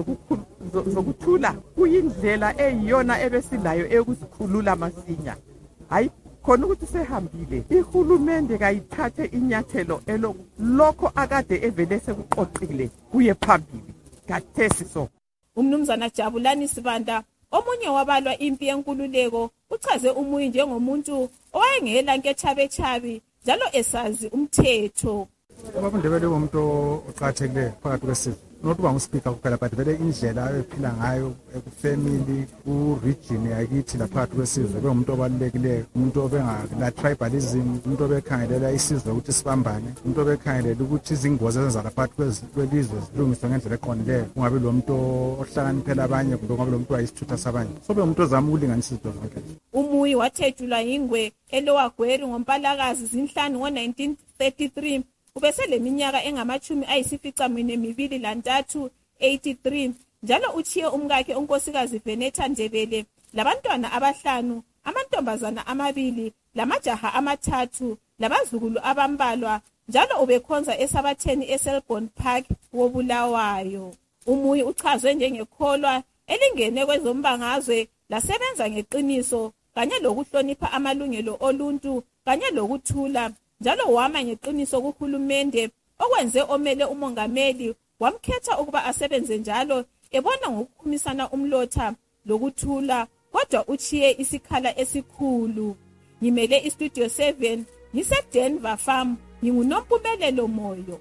zokuthula kuyindlela eyiyona ebesilayo ekuzikhulula masinya. Hayi khona ukuthi sehambile ihulumende kayithathe inyathelo elo lokho akade evele sekuqoqile kuye phambili kathesi so. Umnumzana Jabulani Sibanda Omunye wabalwa impi yenkululeko uchaze uMuyi njengomuntu owayengela nkethabechabi njalo esazi umthetho. UNdebele umuntu oqhathekile phakathi kwesizwe. Not uba nguspeaker kuphela but vele indlela ayephila ngayo ekufamily ku-region yakithi laphakathi kwesizwe bengumuntu obalulekileyo, umuntu obengala tribalism, umuntu obekhangelela isizwe ukuthi sibambane, umuntu obekhangelela ukuthi izingozi ezenza laphakathi kwelizwe zilungiswe ngendlela eqondileyo, kungabi lo muntu ohlakaniphela abanye kumbe kungabi lo muntu wayisithutha sabanye. So bengumuntu ozama ukulinganisa izinto zonke. uMuyi wathejulwa yingwe eLower ngoMpalakazi zinhlanu ngo-nineteen thirty-three. Ubesele minyaka engamachumi ayisificamunwe mibili lantathu eighty-three njalo uchiye umkakhe unkosikazi Venetta Ndebele labantwana abahlanu, amantombazana amabili lamajaha amathathu labazukulu abambalwa njalo ubekhonza esabatheni eSelborne Park woBulawayo. uMuyi uchazwe njengekholwa elingene kwezombangazwe lasebenza ngeqiniso kanye lokuhlonipha amalungelo oluntu kanye lokuthula njalo wama ngeqiniso kuhulumende okwenze omele umongameli wamkhetha ukuba asebenze njalo ebona ngokukhumisana umlotha lokuthula kodwa uchiye isikhala esikhulu. Ngimele iStudio seven ngiseDenver Farm, nginguNompumelelo Moyo.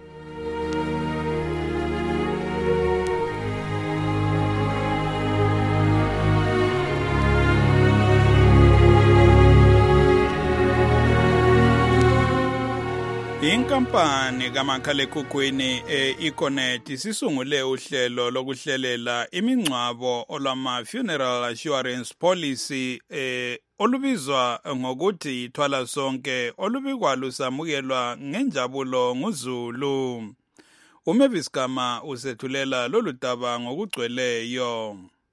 Inkampani kamakhalekhukhwini e-Econet sisungule uhlelo lokuhlelela imingcwabo olwama funeral assurance policy eh olubizwa ngokuthi ithwala sonke olubikwa lusamukelwa ngenjabulo nguZulu. uMavis Gama usethulela lolu daba ngokugcweleyo.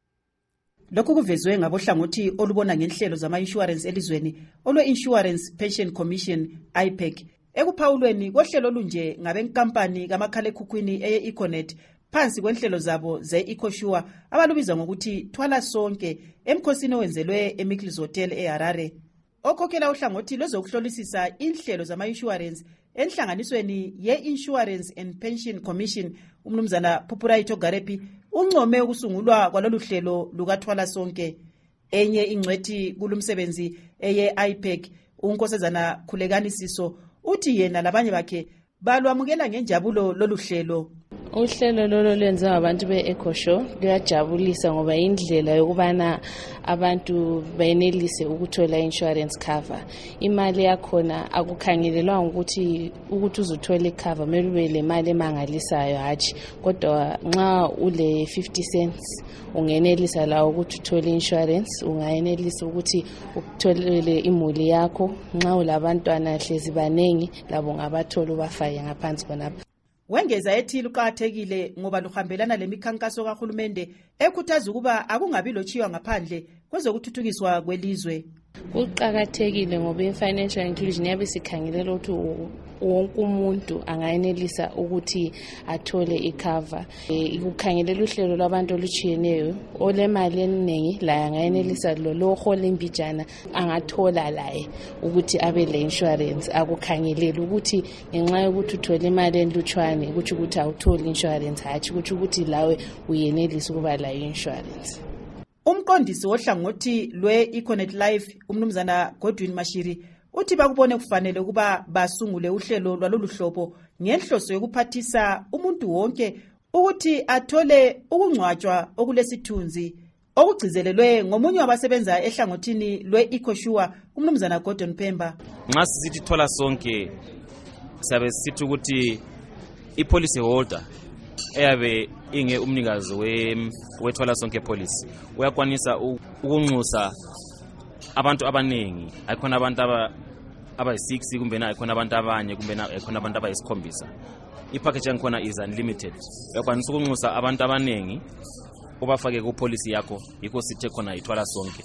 Lokhu kuvezwe ngabohlangothi olubona ngenhlelo zama-insurance elizweni olwe-Insurance Pension Commission I P E C. Ekuphawulweni kohlelo lunje ngabenkampani kamakhalekhukhwini eye-Econet phansi kwenhlelo zabo ze-EcoSure abalubiza ngokuthi thwala sonke emkhosini owenzelwe eMickles Hotel eHarare. Okhokhela uhlangothi lwezokuhlolisisa inhlelo zama-insurance enhlanganisweni ye-Insurance and Pension Commission umnumzana Phupuraito Garepi uncome ukusungulwa kwalolu hlelo lukathwala sonke. Enye ingcwethi kulumsebenzi eye-I P E C unkosazana Khulekani Siso uthi yena labanye bakhe balwamukela ngenjabulo lolu hlelo. Uhlelo lolo lwenza abantu be-EcoSure luyajabulisa ngoba indlela yokubana abantu bayenelise ukuthola insurance cover. Imali yakhona akukhangelelwa ukuthi ukuthi uzothola icover kumele ube le mali emangalisayo haji, kodwa nxa ule fifty cents ungenelisa la ukuthi uthole insurance, ungayenelisa ukuthi ukutholele imuli yakho. Nxa ulabantwana hlezi banengi labo ngabathola ubafake ngaphansi khonapha. Wengeza ethi luqhathekile ngoba luhambelana lemikhankaso kahulumende ekhuthaza ukuba akungabi lochiwa ngaphandle kwezokuthuthukiswa kwelizwe. Kuqhakathekile ngoba i-financial inclusion yabe sikhangelela ukuthi wonke umuntu angayenelisa ukuthi athole icover. Ikukhangelela uhlelo lwabantu oluchiyeneyo olemali eningi la angayenelisa lo lohola imbijana angathola laye ukuthi abe le insurance. Akukhangelela ukuthi ngenxa yokuthi uthola imali enlutshwane ukuthi ukuthi awutholi insurance hathi ukuthi ukuthi lawe uyenelisa ukuba la insurance. Umqondisi wohlangothi lwe-Econet Life umnumzana Godwin Mashiri uthi bakubone kufanele ukuba basungule uhlelo lwalolu hlobo ngenhloso yokuphathisa umuntu wonke ukuthi athole ukungcwatshwa okulesithunzi okugcizelelwe ngomunye wabasebenza ehlangothini lwe-EcoSure umnumzana Gordon Pemba. Nxa sithi thola sonke sabe sithi ukuthi i-policy holder eyabe inge umnikazi we wethwala sonke policy uyakwanisa ukunxusa abantu abanengi. Ayikhona abantu aba abayi-six kumbe na ayikhona abantu abanye kumbe na ayikhona abantu abayisikhombisa. I-package yangikhona is unlimited. Uyakwanisa ukunxusa abantu abanengi ubafake ku policy yakho, yikho sithe khona ithwala sonke.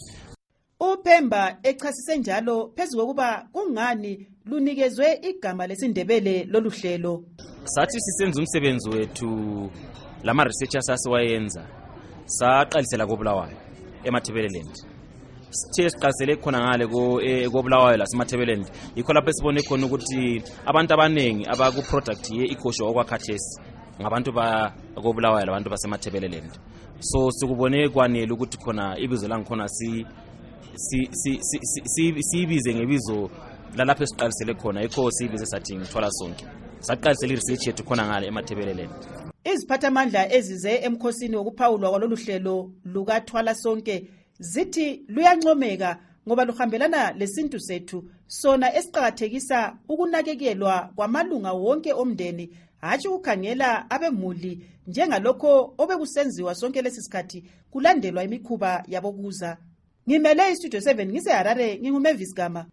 uPemba echasise njalo phezulu kokuba kungani lunikezwe igama lesindebele lolu hlelo. Sathi sisenza umsebenzi wethu lama researchers asiwayenza saqalisela koBulawayo eMathebeleland. Sithe siqalisele khona ngale ko koBulawayo la eMathebeleland yikho lapho sibone khona ukuthi abantu abanengi abaku product ye-EcoSure okwakhathesi ngabantu bakobulawayo labantu basemathebeleland. So sikubone kwanele ukuthi khona ibizo langikhona si siyibize ngebizo lalapho esiqalisele khona ikho siyibize sathi ngithwala sonke. Saqalisela research yethu khona ngale emathebeleland. Iziphathamandla ezize emkhosini wokuphawulwa kwalolu hlelo lukathwala sonke zithi luyancomeka ngoba luhambelana lesintu sethu sona esiqhakathekisa ukunakekelwa kwamalunga wonke omndeni hatshi ukukhangela abemuli njengalokho obekusenziwa sonke lesisikhathi kulandelwa imikhuba yabokuza. Ngimele istudio seven ngise Harare nginguMavis Gama.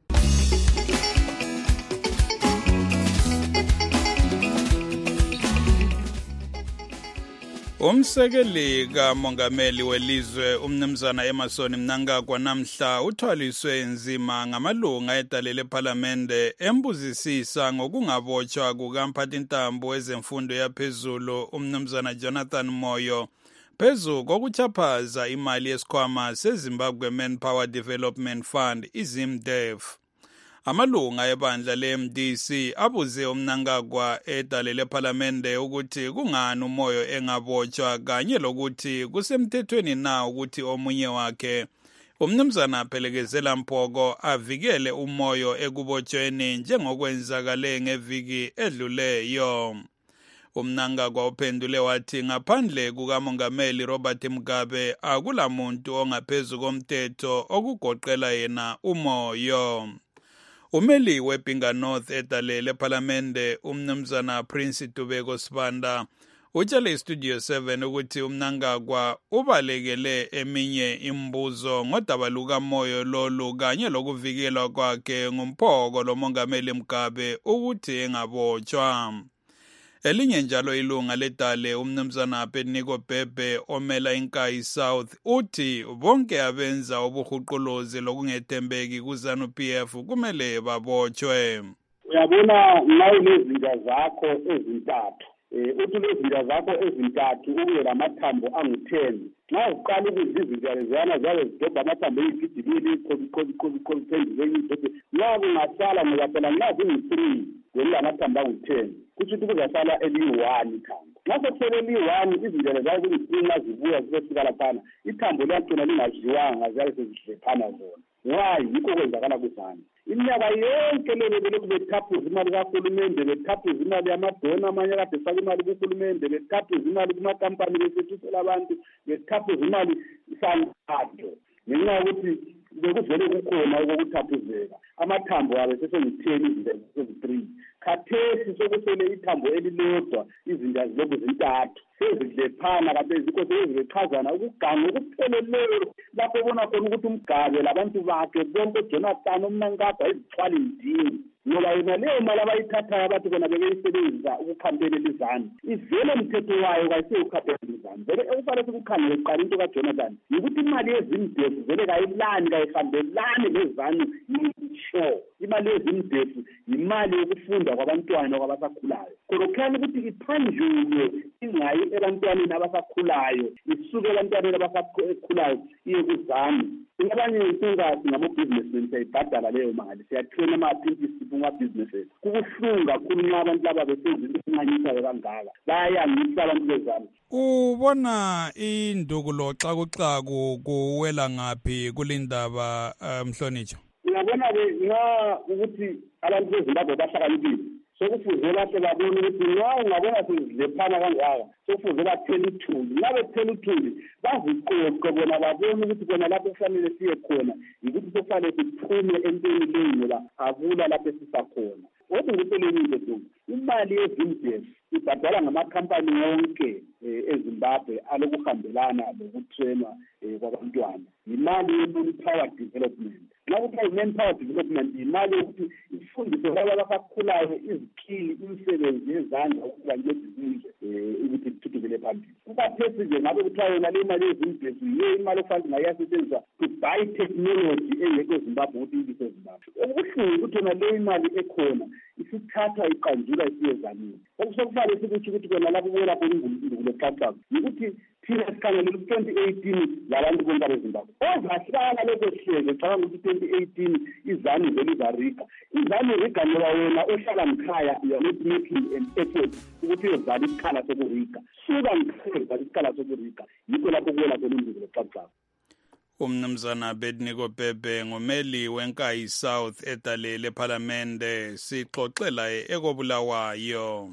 Umsekeli kamongameli welizwe umnumzana Emmerson Mnangagwa namhla uthwaliswe nzima ngamalunga edalele eParliamente embuzisisa ngokungabotshwa kukamphathintambo wezemfundo yaphezulu umnumzana Jonathan Moyo phezu kokuchaphaza imali yesikhwama seZimbabwe Manpower Development Fund iZimDev. Amalunga ebandla le-M D C abuze umnangagwa edalele eParliamente ukuthi kungani umoyo engabotshwa kanye lokuthi kusemthethweni na ukuthi omunye wakhe umnumzana Phelekezela Mpoko avikele umoyo ekubotshweni njengokwenzakale ngeviki edluleyo. Umnangagwa uphendule wathi ngaphandle kukamongameli Robert Mugabe akulamuntu ongaphezu komthetho okugoqela yena umoyo. Umeli weBinga North edalele eParliamente umnumzana Prince Tubeko Sibanda utshele iStudio seven ukuthi umnangagwa ubalekele eminye imbuzo ngodaba lukamoyo lolu kanye lokuvikelwa kwakhe ngumphoko lomongameli Mugabe ukuthi engabotshwa. Elinye njalo ilunga ledale umnumzana Pedniko Bebe omela iNkayi South uthi bonke abenza ubuhuquluzi lokungethembeki kuZANU P F kumele babotshwe. Uyabona nawunezinto zakho ezintathu eh uthi lezinto zakho ezintathu ube lamathambo angu-ten nxa uqala ukudla izinto leziyana zabe zidobha amathambo eyigidibili iqobiphenduleki nxa kungasala ngoba phela nxa zingu-three ngelamathambo angu-ten kuthi ukuthi kuzasala eliyi-one ithambo. Nxa sekusele eliyi-one izindlela zayo zingithree nxa zibuya zizofika laphana ithambo liyagcina lingadliwanga ziyabe sezidlephana zona. Why? Yikho kwenzakala kuZANU. Iminyaka yonke lelo belokhu bethaphuza imali kahulumende, bethaphuza imali yamadona, amanye kade faka imali kuhulumende, bethaphuza imali kumakampani besethusela abantu, bethaphuza imali sanqado. Ngenxa yokuthi bekuvele kukhona ukuthaphuzeka. Amathambo abe sesengu-ten izinto eziwu-three. Khathesi sokusele ithambo elilodwa izinto azilokhu zintathu. Sezidlephana kabe zikho sezichazana ukuganga okupheleleyo lapho bona khona ukuthi uMgabe labantu bakhe bonke Jonathan umnankagwa izithwala indini ngoba yena leyo mali abayithathayo abathi bona bekeyisebenzisa ukukhampelela iZANU ivele umthetho wayo kayiseyukhampelela iZANU vele ekufanele sikukhangele kuqala into kaJonathan ukuthi imali yezimdefu vele kayilani kayihambelani neZANU yisho imali yezimdefu imali yokufunda kwabantwana kwabasakhulayo khona ukuthi iphanjulwe ingayi ebantwaneni abasakhulayo isuke ebantwaneni abasakhulayo iye kuZANU. Ingabanye inkinga ngama-businessmen siyayibhadala leyo mali siyatrain ama-apprentices kuma-businesses kubuhlungu kakhulu nxa abantu laba besenza into esincanyisayo kangaka bayayangisa abantu beZANU. Ubona indukulo xakuxaku kuwela ngaphi kulindaba Mhlonitsho? Ngiyabona-ke nxa ukuthi abantu beZimbabwe bahlakaniphile sokufuze bahle babone ukuthi nxa ungabona sezidlephana kangaka sokufuze bathele uthuli nxa bethele uthuli baziqoqe bona babone ukuthi bona lapho kufanele siye khona yikuthi sokufanele siphume entweni leyi ngoba akula lapho esisakhona. Kodwa ngikuselelile tu imali yezimdefu ibhadalwa ngamakhampani wonke eZimbabwe alokuhambelana lokutrainwa kwabantwana imali ye-manpower development. Nxa kuthiwa i-manpower development imali yokuthi ifundise laba abasakhulayo izikili imisebenzi yezandla ukuthi bancedise izwe ukuthi kuthuthukele phambili. Kukathesi-ke ngabe kuthiwa yona le mali yezimdefu yiyo imali okufanele ngayasetshenziswa to buy technology engekho eZimbabwe ukuthi ibise eZimbabwe. Okubuhlungu ukuthi yona le imali ekhona isithathwa iqanjulwa isiye eZANUni. Okusokufanele sikutsho ukuthi kona lapho kuwela khona indukulo xaxaku yikuthi thina sikhangelele ku-twenty eighteen labantu bonke abeZimbabwe ozahlala lokho hleke cabanga ukuthi twenty eighteen iZANU vele izarika iZANU manje riganela wena ohlala ngikhaya you are not making an effort ukuthi uyovala isikhala sokuriga suka ngikhaya uvala isikhala sokuriga yikho lapho kuwela khona indlela xaxa. Umnumzana Bedniko Bhebhe ngumeli wenkayi South edalele eParliamente sixoxela ekobulawayo.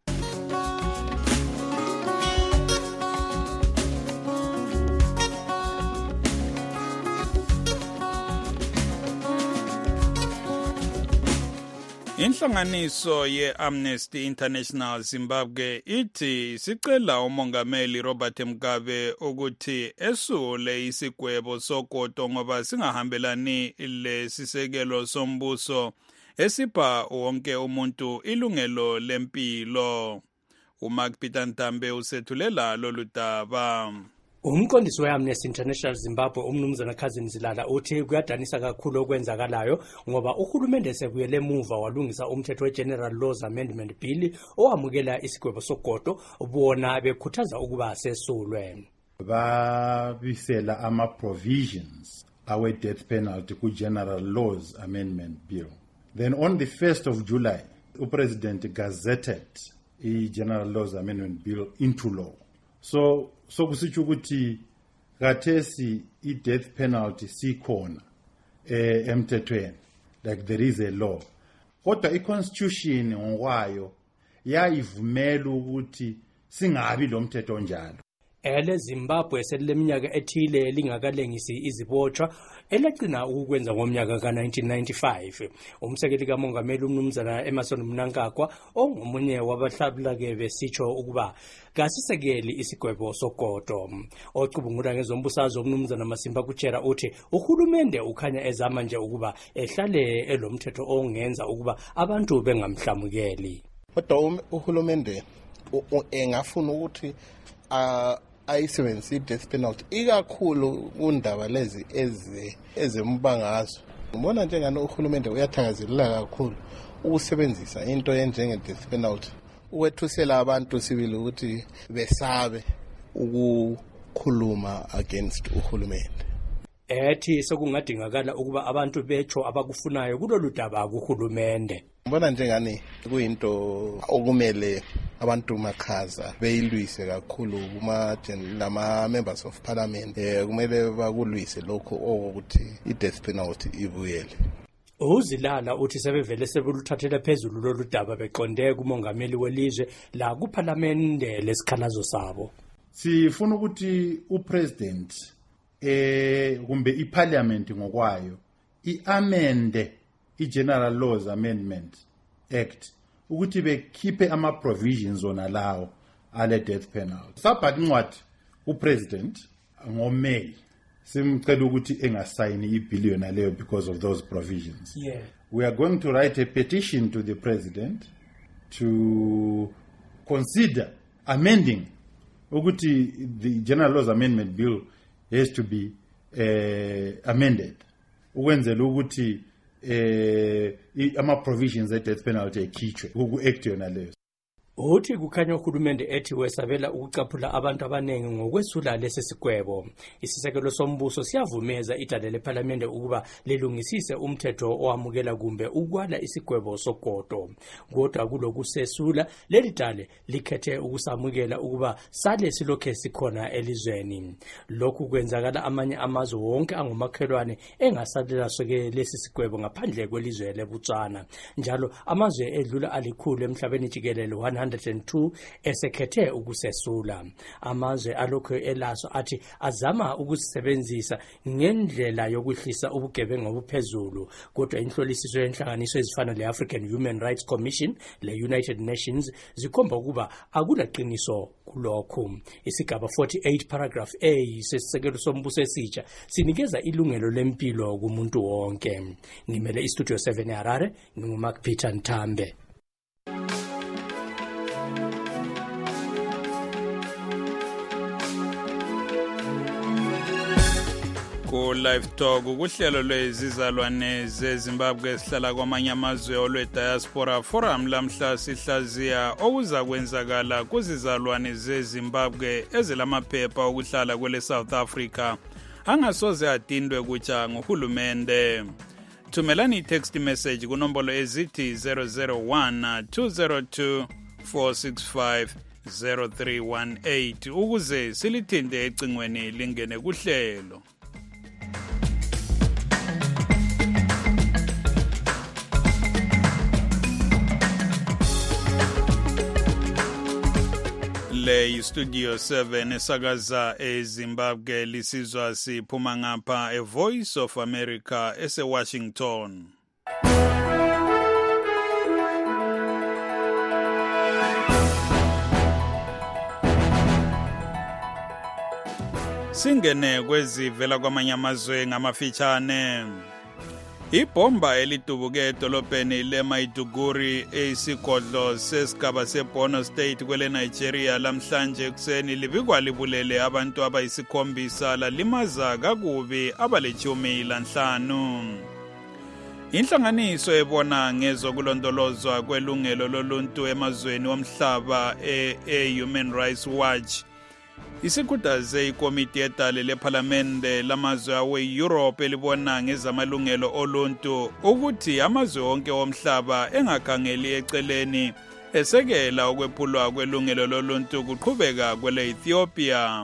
Inhlanganiso ye-Amnesty International Zimbabwe ithi sicela umongameli Robert Mugabe ukuthi esule isigwebo sogodo ngoba singahambelani lesisekelo sombuso esipha wonke umuntu ilungelo lempilo. uMark Peter Ntambe usethulela lolu daba. Umqondisi we-Amnesty International Zimbabwe umnumzana Cousin Zilala uthi kuyadanisa kakhulu okwenzakalayo ngoba uhulumende sebuyele emuva walungisa umthetho we-General Laws Amendment Bill owamukela isigwebo sogodo bona bekhuthaza ukuba sesulwe. Babisela ama-provisions awe-death penalty ku-General Laws Amendment Bill. Then on the first of July, uPresident gazetted i-General Laws Amendment Bill into law. So so kusitsho ukuthi kathesi i-death penalty sikhona eh emthethweni, like there is a law, kodwa i-constitution ngokwayo yayivumela ukuthi singabi lo mthetho onjalo. Ele Zimbabwe seleminyaka ethile lingakalengisi izibotshwa elagcina ukwenza ngomnyaka ka nineteen ninety-five. Umsekeli kamongameli umnumzana Emmerson Mnangagwa ongomunye wabahlabula ke besitsho ukuba kasisekeli isigwebo sogodo. Ocubungula ngezombusazwe umnumzana Masimba Kuchera uthi uhulumende ukhanya ezama nje ukuba ehlale elomthetho ongenza ukuba abantu bengamhlamukeli. Kodwa uhulumende engafuna ukuthi a ayisebenzisa i-death penalty ikakhulu kundaba lezi eze ezembangazwe. Ngibona njengani uhulumende uyathangazelela kakhulu ukusebenzisa into enjenge-death penalty ukwethusela abantu sibili ukuthi besabe ukukhuluma against uhulumende. Ethi sokungadingakala ukuba abantu becho abakufunayo kulolu daba kuhulumende. Ngibona njengani kuyinto okumele abantu makhaza beyilwise kakhulu kuma nama members of parliament eh kumele bakulwise lokho ukuthi i-death penalty ibuyele. Uzilala uthi sebevele sebuluthathela phezulu lolu daba beqonde kumongameli welizwe la kuParliamente lesikhalazo sabo. Sifuna ukuthi upresident eh kumbe iParliament ngokwayo iamende i-General Laws Amendment Act ukuthi bekhiphe ama provisions ona lawo ale death penalty. Sabhala incwadi upresident ngoMay simcela ukuthi engasayini ibillion leyo because of those provisions. Yeah. We are going to write a petition to the president to consider amending ukuthi the General Laws Amendment Bill has to be uh, amended ukwenzela ukuthi eh ama provisions e death penalty ekhitshwe uku-act yona leyo. Uthi kukhanya uhulumende ethi wesabela ukucaphula abantu abanengi ngokwesula lesi sigwebo. Isisekelo sombuso siyavumeza idale leParliamente ukuba lilungisise umthetho owamukela kumbe ukwala isigwebo sogodo. Kodwa kulokusesula leli dale likhethe ukusamukela ukuba sale silokhe sikhona elizweni. Lokhu kwenzakala amanye amazwe wonke angomakhelwane engasalela soke lesi sigwebo ngaphandle kwelizwe leBotswana. Njalo amazwe edlula alikhulu emhlabeni jikelele one hundred and two esekhethe ukusesula. Amazwe alokho elaso athi azama ukusebenzisa ngendlela yokwehlisa ubugebengu obuphezulu. Kodwa inhlolisiso yenhlanganiso ezifana le-African Human Rights Commission le-United Nations zikhomba ukuba akunaqiniso kulokho. Isigaba forty-eight paragraph A sesisekelo sombuso esitsha sinikeza ilungelo lempilo kumuntu wonke. Ngimele istudio seven eHarare, nginguMark Peter Ntambe. Ku live talk ukuhlelo lwezizalwane zeZimbabwe esihlala kwamanye amazwe olwe diaspora forum lamhla sihlaziya okuza kwenzakala kuzizalwane zeZimbabwe ezilamaphepha okuhlala kwele South Africa angasoze adindwe kutsha ngohulumende. thumelani i-text message kunombolo ezithi zero zero one two zero two four six five zero three one eight ukuze silithinte ecingweni lingene kuhlelo. Le Studio seven esakaza eZimbabwe lisizwa siphuma ngapha e Voice of America ese Washington. Singene kwezivela kwamanye amazwe ngamafitshane. Ibhomba elidubuke edolobheni leMaiduguri esigodlo sesigaba seBorno State kwele Nigeria lamhlanje ekuseni libikwa libulele abantu abayisikhombisa lalimaza kakubi abalechumi lanhlanu. Inhlanganiso ebona ngezokulondolozwa kwelungelo loluntu emazweni omhlaba e-Human Rights Watch isikhuthaze ikomiti edale lephalamende lamazwe awe-Europe elibona ngezamalungelo oluntu ukuthi amazwe onke omhlaba engakhangeli eceleni esekela ukwephulwa kwelungelo loluntu kuqhubeka kwele Ethiopia.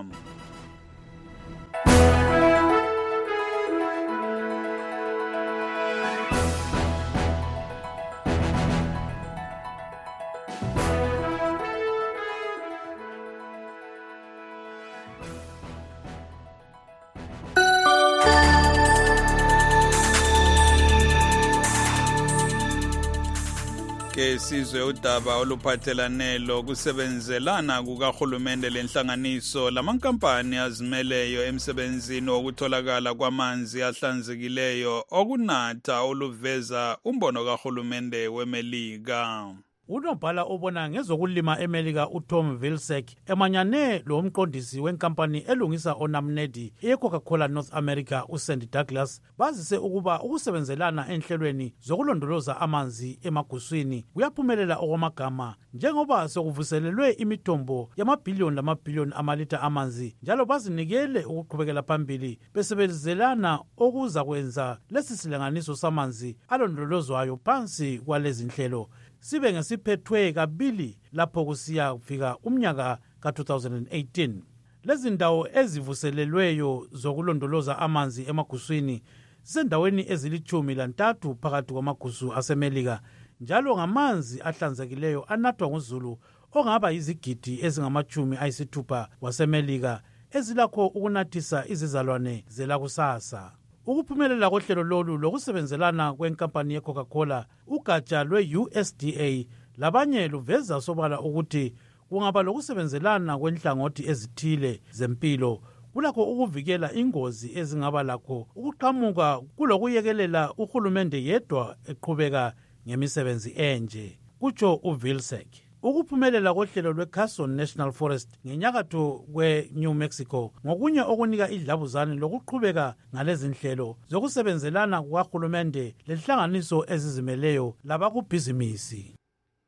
Sizwe udaba oluphathelane lokusebenzelana kukahulumende lenhlanganiso lamankampani azimeleyo emsebenzini wokutholakala kwamanzi ahlanzekileyo okunatha oluveza umbono kahulumende weMelika. Unobhala obona ngezokulima eMelika uTom Vilsack emanyane lo mqondisi wenkampani elungisa onamnedi eCoca-Cola North America uSandy Douglas bazise ukuba ukusebenzelana enhlelweni zokulondoloza amanzi emaguswini kuyaphumelela okwamagama njengoba sokuvuselelwe imithombo yamabhiliyoni lamabhiliyoni amalitha amanzi njalo bazinikele ukuqhubekela phambili besebenzelana okuza kwenza lesi silinganiso samanzi alondolozwayo phansi kwalezi nhlelo sibe ngesiphethwe kabili lapho kusiya kufika umnyaka ka two thousand eighteen. Lezi ndawo ezivuselelweyo zokulondoloza amanzi emaguswini zisendaweni ezilichumi lantathu phakathi kwamagusu aseMelika njalo ngamanzi ahlanzekileyo anathwa nguzulu ongaba yizigidi ezingamachumi ayisithupha waseMelika ezilakho ukunathisa izizalwane zelakusasa. Ukuphumelela kohlelo lolu lokusebenzelana kwenkampani yeCoca-Cola ugatsha lwe-U S D A labanye luveza sobala ukuthi kungaba lokusebenzelana kwenhlangothi ezithile zempilo kulakho ukuvikela ingozi ezingaba lakho ukuqhamuka kulokuyekelela uhulumende yedwa eqhubeka ngemisebenzi enje kutsho uVilsack. Ukuphumelela kohlelo lweCarson National Forest ngenyakatho kwe-New Mexico ngokunye okunika idlabuzane lokuqhubeka ngalezi nhlelo zokusebenzelana kukahulumende lenhlanganiso ezizimeleyo labakubhizimisi.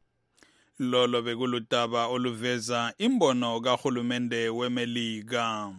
Lolo bekuludaba oluveza imbono kahulumende weMelika.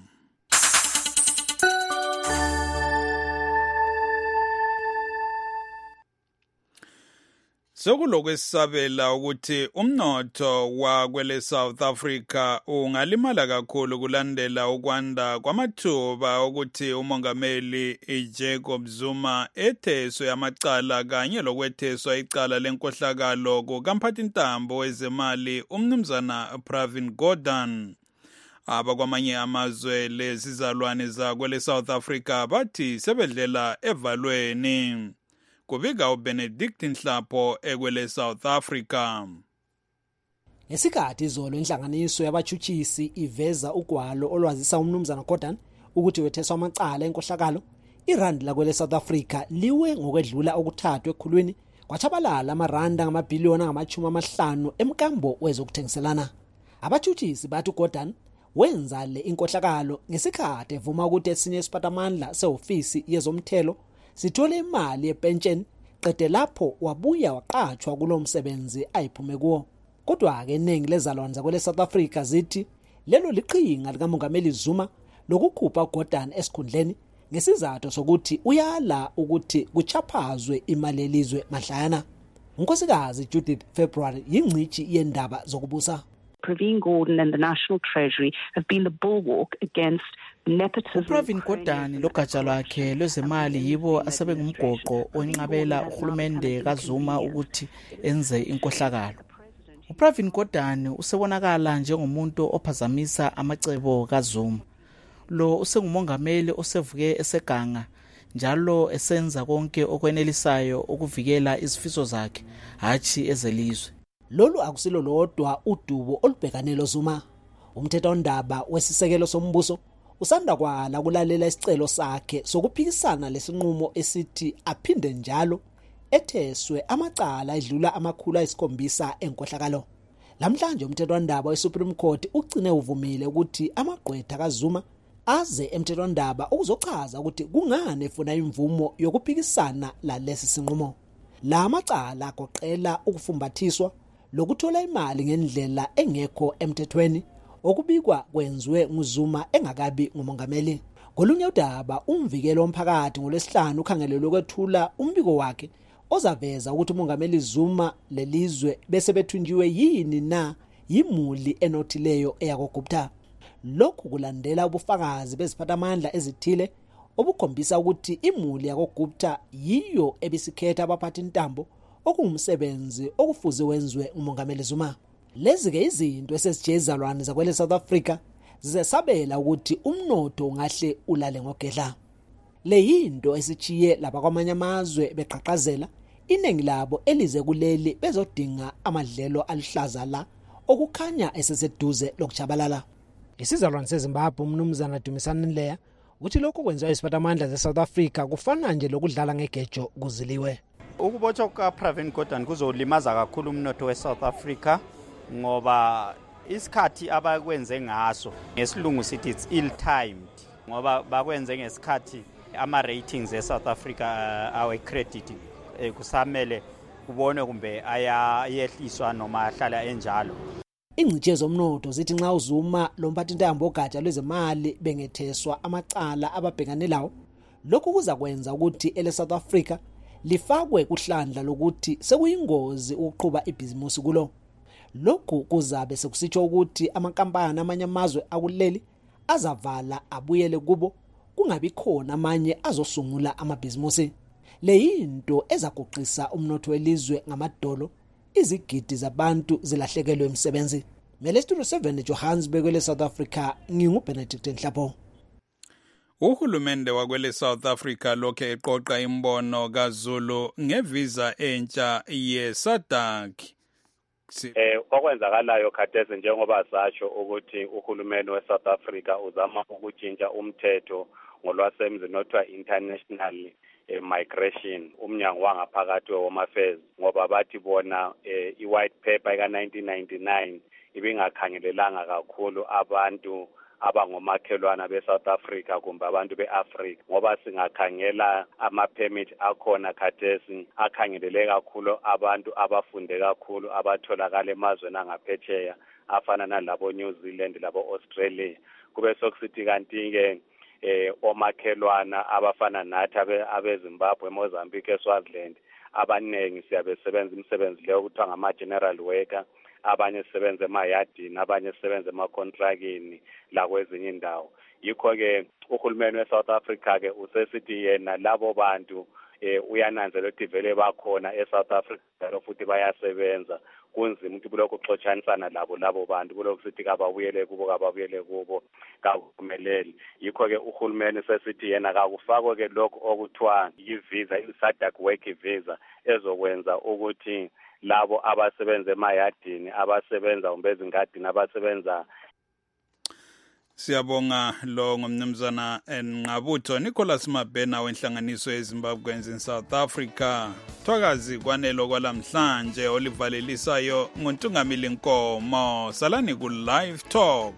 Sokulokwesabela ukuthi umnotho wakwele South Africa ungalimala kakhulu kulandela ukwanda kwamathuba ukuthi umongameli Jacob Zuma etheswe yamacala kanye lokwetheswa icala lenkohlakalo kukamphathintambo wezemali umnumzana Pravin Gordhan. Abakwamanye amazwe lezizalwane zakwele South Africa bathi sebedlela evalweni. Kubika uBenedict Nhlapho ekwele South Africa. Ngesikhathi izolo inhlanganiso yabachuchisi iveza ugwalo olwazisa umnumzana Gordhan ukuthi wetheswa amacala enkohlakalo, irand lakwele South Africa liwe ngokwedlula okuthathwe ekhulwini kwachabalala amaranda ngamabhiliyoni angamachumi amahlanu emkambo wezokuthengiselana. Abachuchisi bathi uGordhan wenza le inkohlakalo ngesikhathi evuma ukuthi esinye isiphatamandla seofisi yezomthelo sithole imali yepension qede lapho wabuya waqachwa kulomsebenzi ayiphume kuwo. Kodwa ke iningi lezalwane zakwele South Africa zithi lelo liqhinga likamongameli Zuma lokukhupha uGordhan esikhundleni ngesizathu sokuthi uyala ukuthi kuchaphazwe imali yelizwe mahlayana. Unkosikazi Judith February yingcithi yendaba zokubusa. Pravin Gordhan and the National Treasury have been the bulwark against nepotism. uPravin Gordhan logatsha lwakhe lwezemali yibo asebengumgoqo onqabela uhulumende kaZuma ukuthi enze inkohlakalo. uPravin Gordhan usebonakala njengomuntu ophazamisa amacebo kaZuma. Lo usengumongameli osevuke eseganga njalo esenza konke okwenelisayo ukuvikela izifiso zakhe hathi ezelizwe. Lolu akusilo lodwa udubo olubhekane loZuma. Umthethondaba wesisekelo sombuso usanda kwala kulalela isicelo sakhe sokuphikisana lesinqumo esithi aphinde njalo etheswe amacala edlula amakhulu ayisikhombisa enkohlakalo. Lamhlanje umthethondaba weSupreme Court ugcine uvumile ukuthi amagqwetha kaZuma aze emthethondaba ukuzochaza ukuthi kungani efuna imvumo yokuphikisana lalesi sinqumo. La macala agoqela ukufumbathiswa lokuthola imali ngendlela engekho emthethweni okubikwa kwenziwe nguZuma engakabi ngumongameli. Kolunye udaba umvikelo womphakathi ngolwesihlanu ukhangelelwe ukwethula umbiko wakhe ozaveza ukuthi umongameli Zuma lelizwe bese bethunjiwe yini na yimuli enothileyo eyakoGupta. Lokhu kulandela ubufakazi beziphathamandla ezithile obukhombisa ukuthi imuli yakoGupta yiyo ebisikhetha abaphathi intambo okungumsebenzi okufuze wenziwe umongameli Zuma. Lezi ke izinto esesijezalwane zakwele South Africa zisabela ukuthi umnotho ungahle ulale ngogedla. Le yinto esichiye laba kwamanye amazwe beqhaqhazela iningi labo elize kuleli bezodinga amadlelo alihlaza la okukhanya eseseduze lokuchabalala. Isizalwane seZimbabwe umnumzana Dumisani Nleya uthi lokho kwenziwa isiphathamandla zeSouth Africa kufana nje lokudlala ngegejo kuziliwe. Ukubotshwa kukaPravin Gordhan kuzolimaza kakhulu umnotho weSouth Africa ngoba isikhathi abakwenze ngaso ngesilungu sithi it's ill timed ngoba bakwenze ngesikhathi ama ratings eSouth Africa awe credit kusamele kubone kumbe ayayehliswa noma ahlala enjalo. Ingcithi zomnotho zithi nxa uZuma lomphathi intambo ogatsha lwezemali bengetheswa amacala ababhekane lawo, lokhu kuza kwenza ukuthi ele South Africa lifakwe kuhlandla lokuthi sekuyingozi ukuqhuba ibhizimusi kulo. Lokhu kuzabe sekusitsho ukuthi amankampani amanye amazwe akuleli azavala abuyele kubo kungabi khona amanye azosungula amabhizimusi. Le yinto ezaguqisa umnotho welizwe ngamadolo, izigidi zabantu zilahlekelwe imisebenzi. Melestro seven Johannesburg le South Africa, nginguBenedict Nhlapo. Uhulumende wakwele South Africa lokhe eqoqa imbono kaZulu ngevisa entsha yeSADC. Eh okwenzakalayo khathesi njengoba sasho ukuthi uhulumende weSouth Africa uzama ukutshintsha umthetho ngolwasemzini notwa international eh, migration umnyango wangaphakathi weHome Affairs ngoba bathi bona eh, i-white paper ka nineteen ninety-nine ibingakhangelelanga kakhulu abantu abangomakhelwana beSouth Africa kumbe abantu beAfrica ngoba singakhangela ama-permit akhona khathesi akhangelele kakhulu abantu abafunde kakhulu abatholakala emazweni angaphetsheya afana nalabo New Zealand labo Australia kube sokusithi kanti-ke eh omakhelwana abafana nathi abeZimbabwe, Mozambique, eSwaziland abaningi siyabe sebenza imisebenzi leyo kuthiwa ngama-general worker, abanye sebenza emayadini, abanye sebenza emakontrakini la kwezinye indawo. Yikho-ke uhulumeni weSouth Africa-ke usesithi yena labo bantu eh uyananzela ukuthi vele bakhona eSouth Africa futhi bayasebenza kunzima ukuthi bulokhu uxotshanisana labo labo bantu bulokhu sithi kababuyele kubo kababuyele kubo kakumeleli. Yikho-ke uhulumeni sesithi yena kakufakwe-ke lokhu okuthiwa yi-visa, i-SADC work visa ezokwenza ukuthi labo abasebenza emayadini, abasebenza umbezingadini, abasebenza. Siyabonga lo ngomnumzana Nqabutho Nicholas Mabhena wenhlanganiso yeZimbabweans in South Africa. Thwakazi kwanelo kwalamhlanje olivalelisayo nguntungamili Nkomo. Salani ku Live Talk.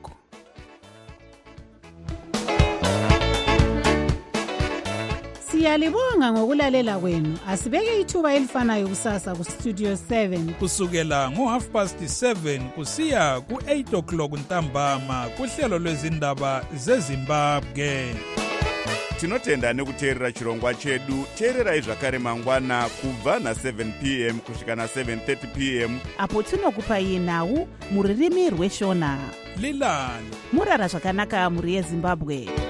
Siyalibonga ngokulalela kwenu. Asibeke ithuba elifanayo kusasa ku Studio seven. Kusukela ngo half past seven kusiya ku eight o'clock ntambama kuhlelo lwezindaba zeZimbabwe. tinotenda nekuteerera chirongwa chedu. Teererai zvakare mangwana kubva na seven p m kusvika na seven thirty p m apo tinokupai nhau muririmi rweshona. Lilani murara zvakanaka muri yeZimbabwe.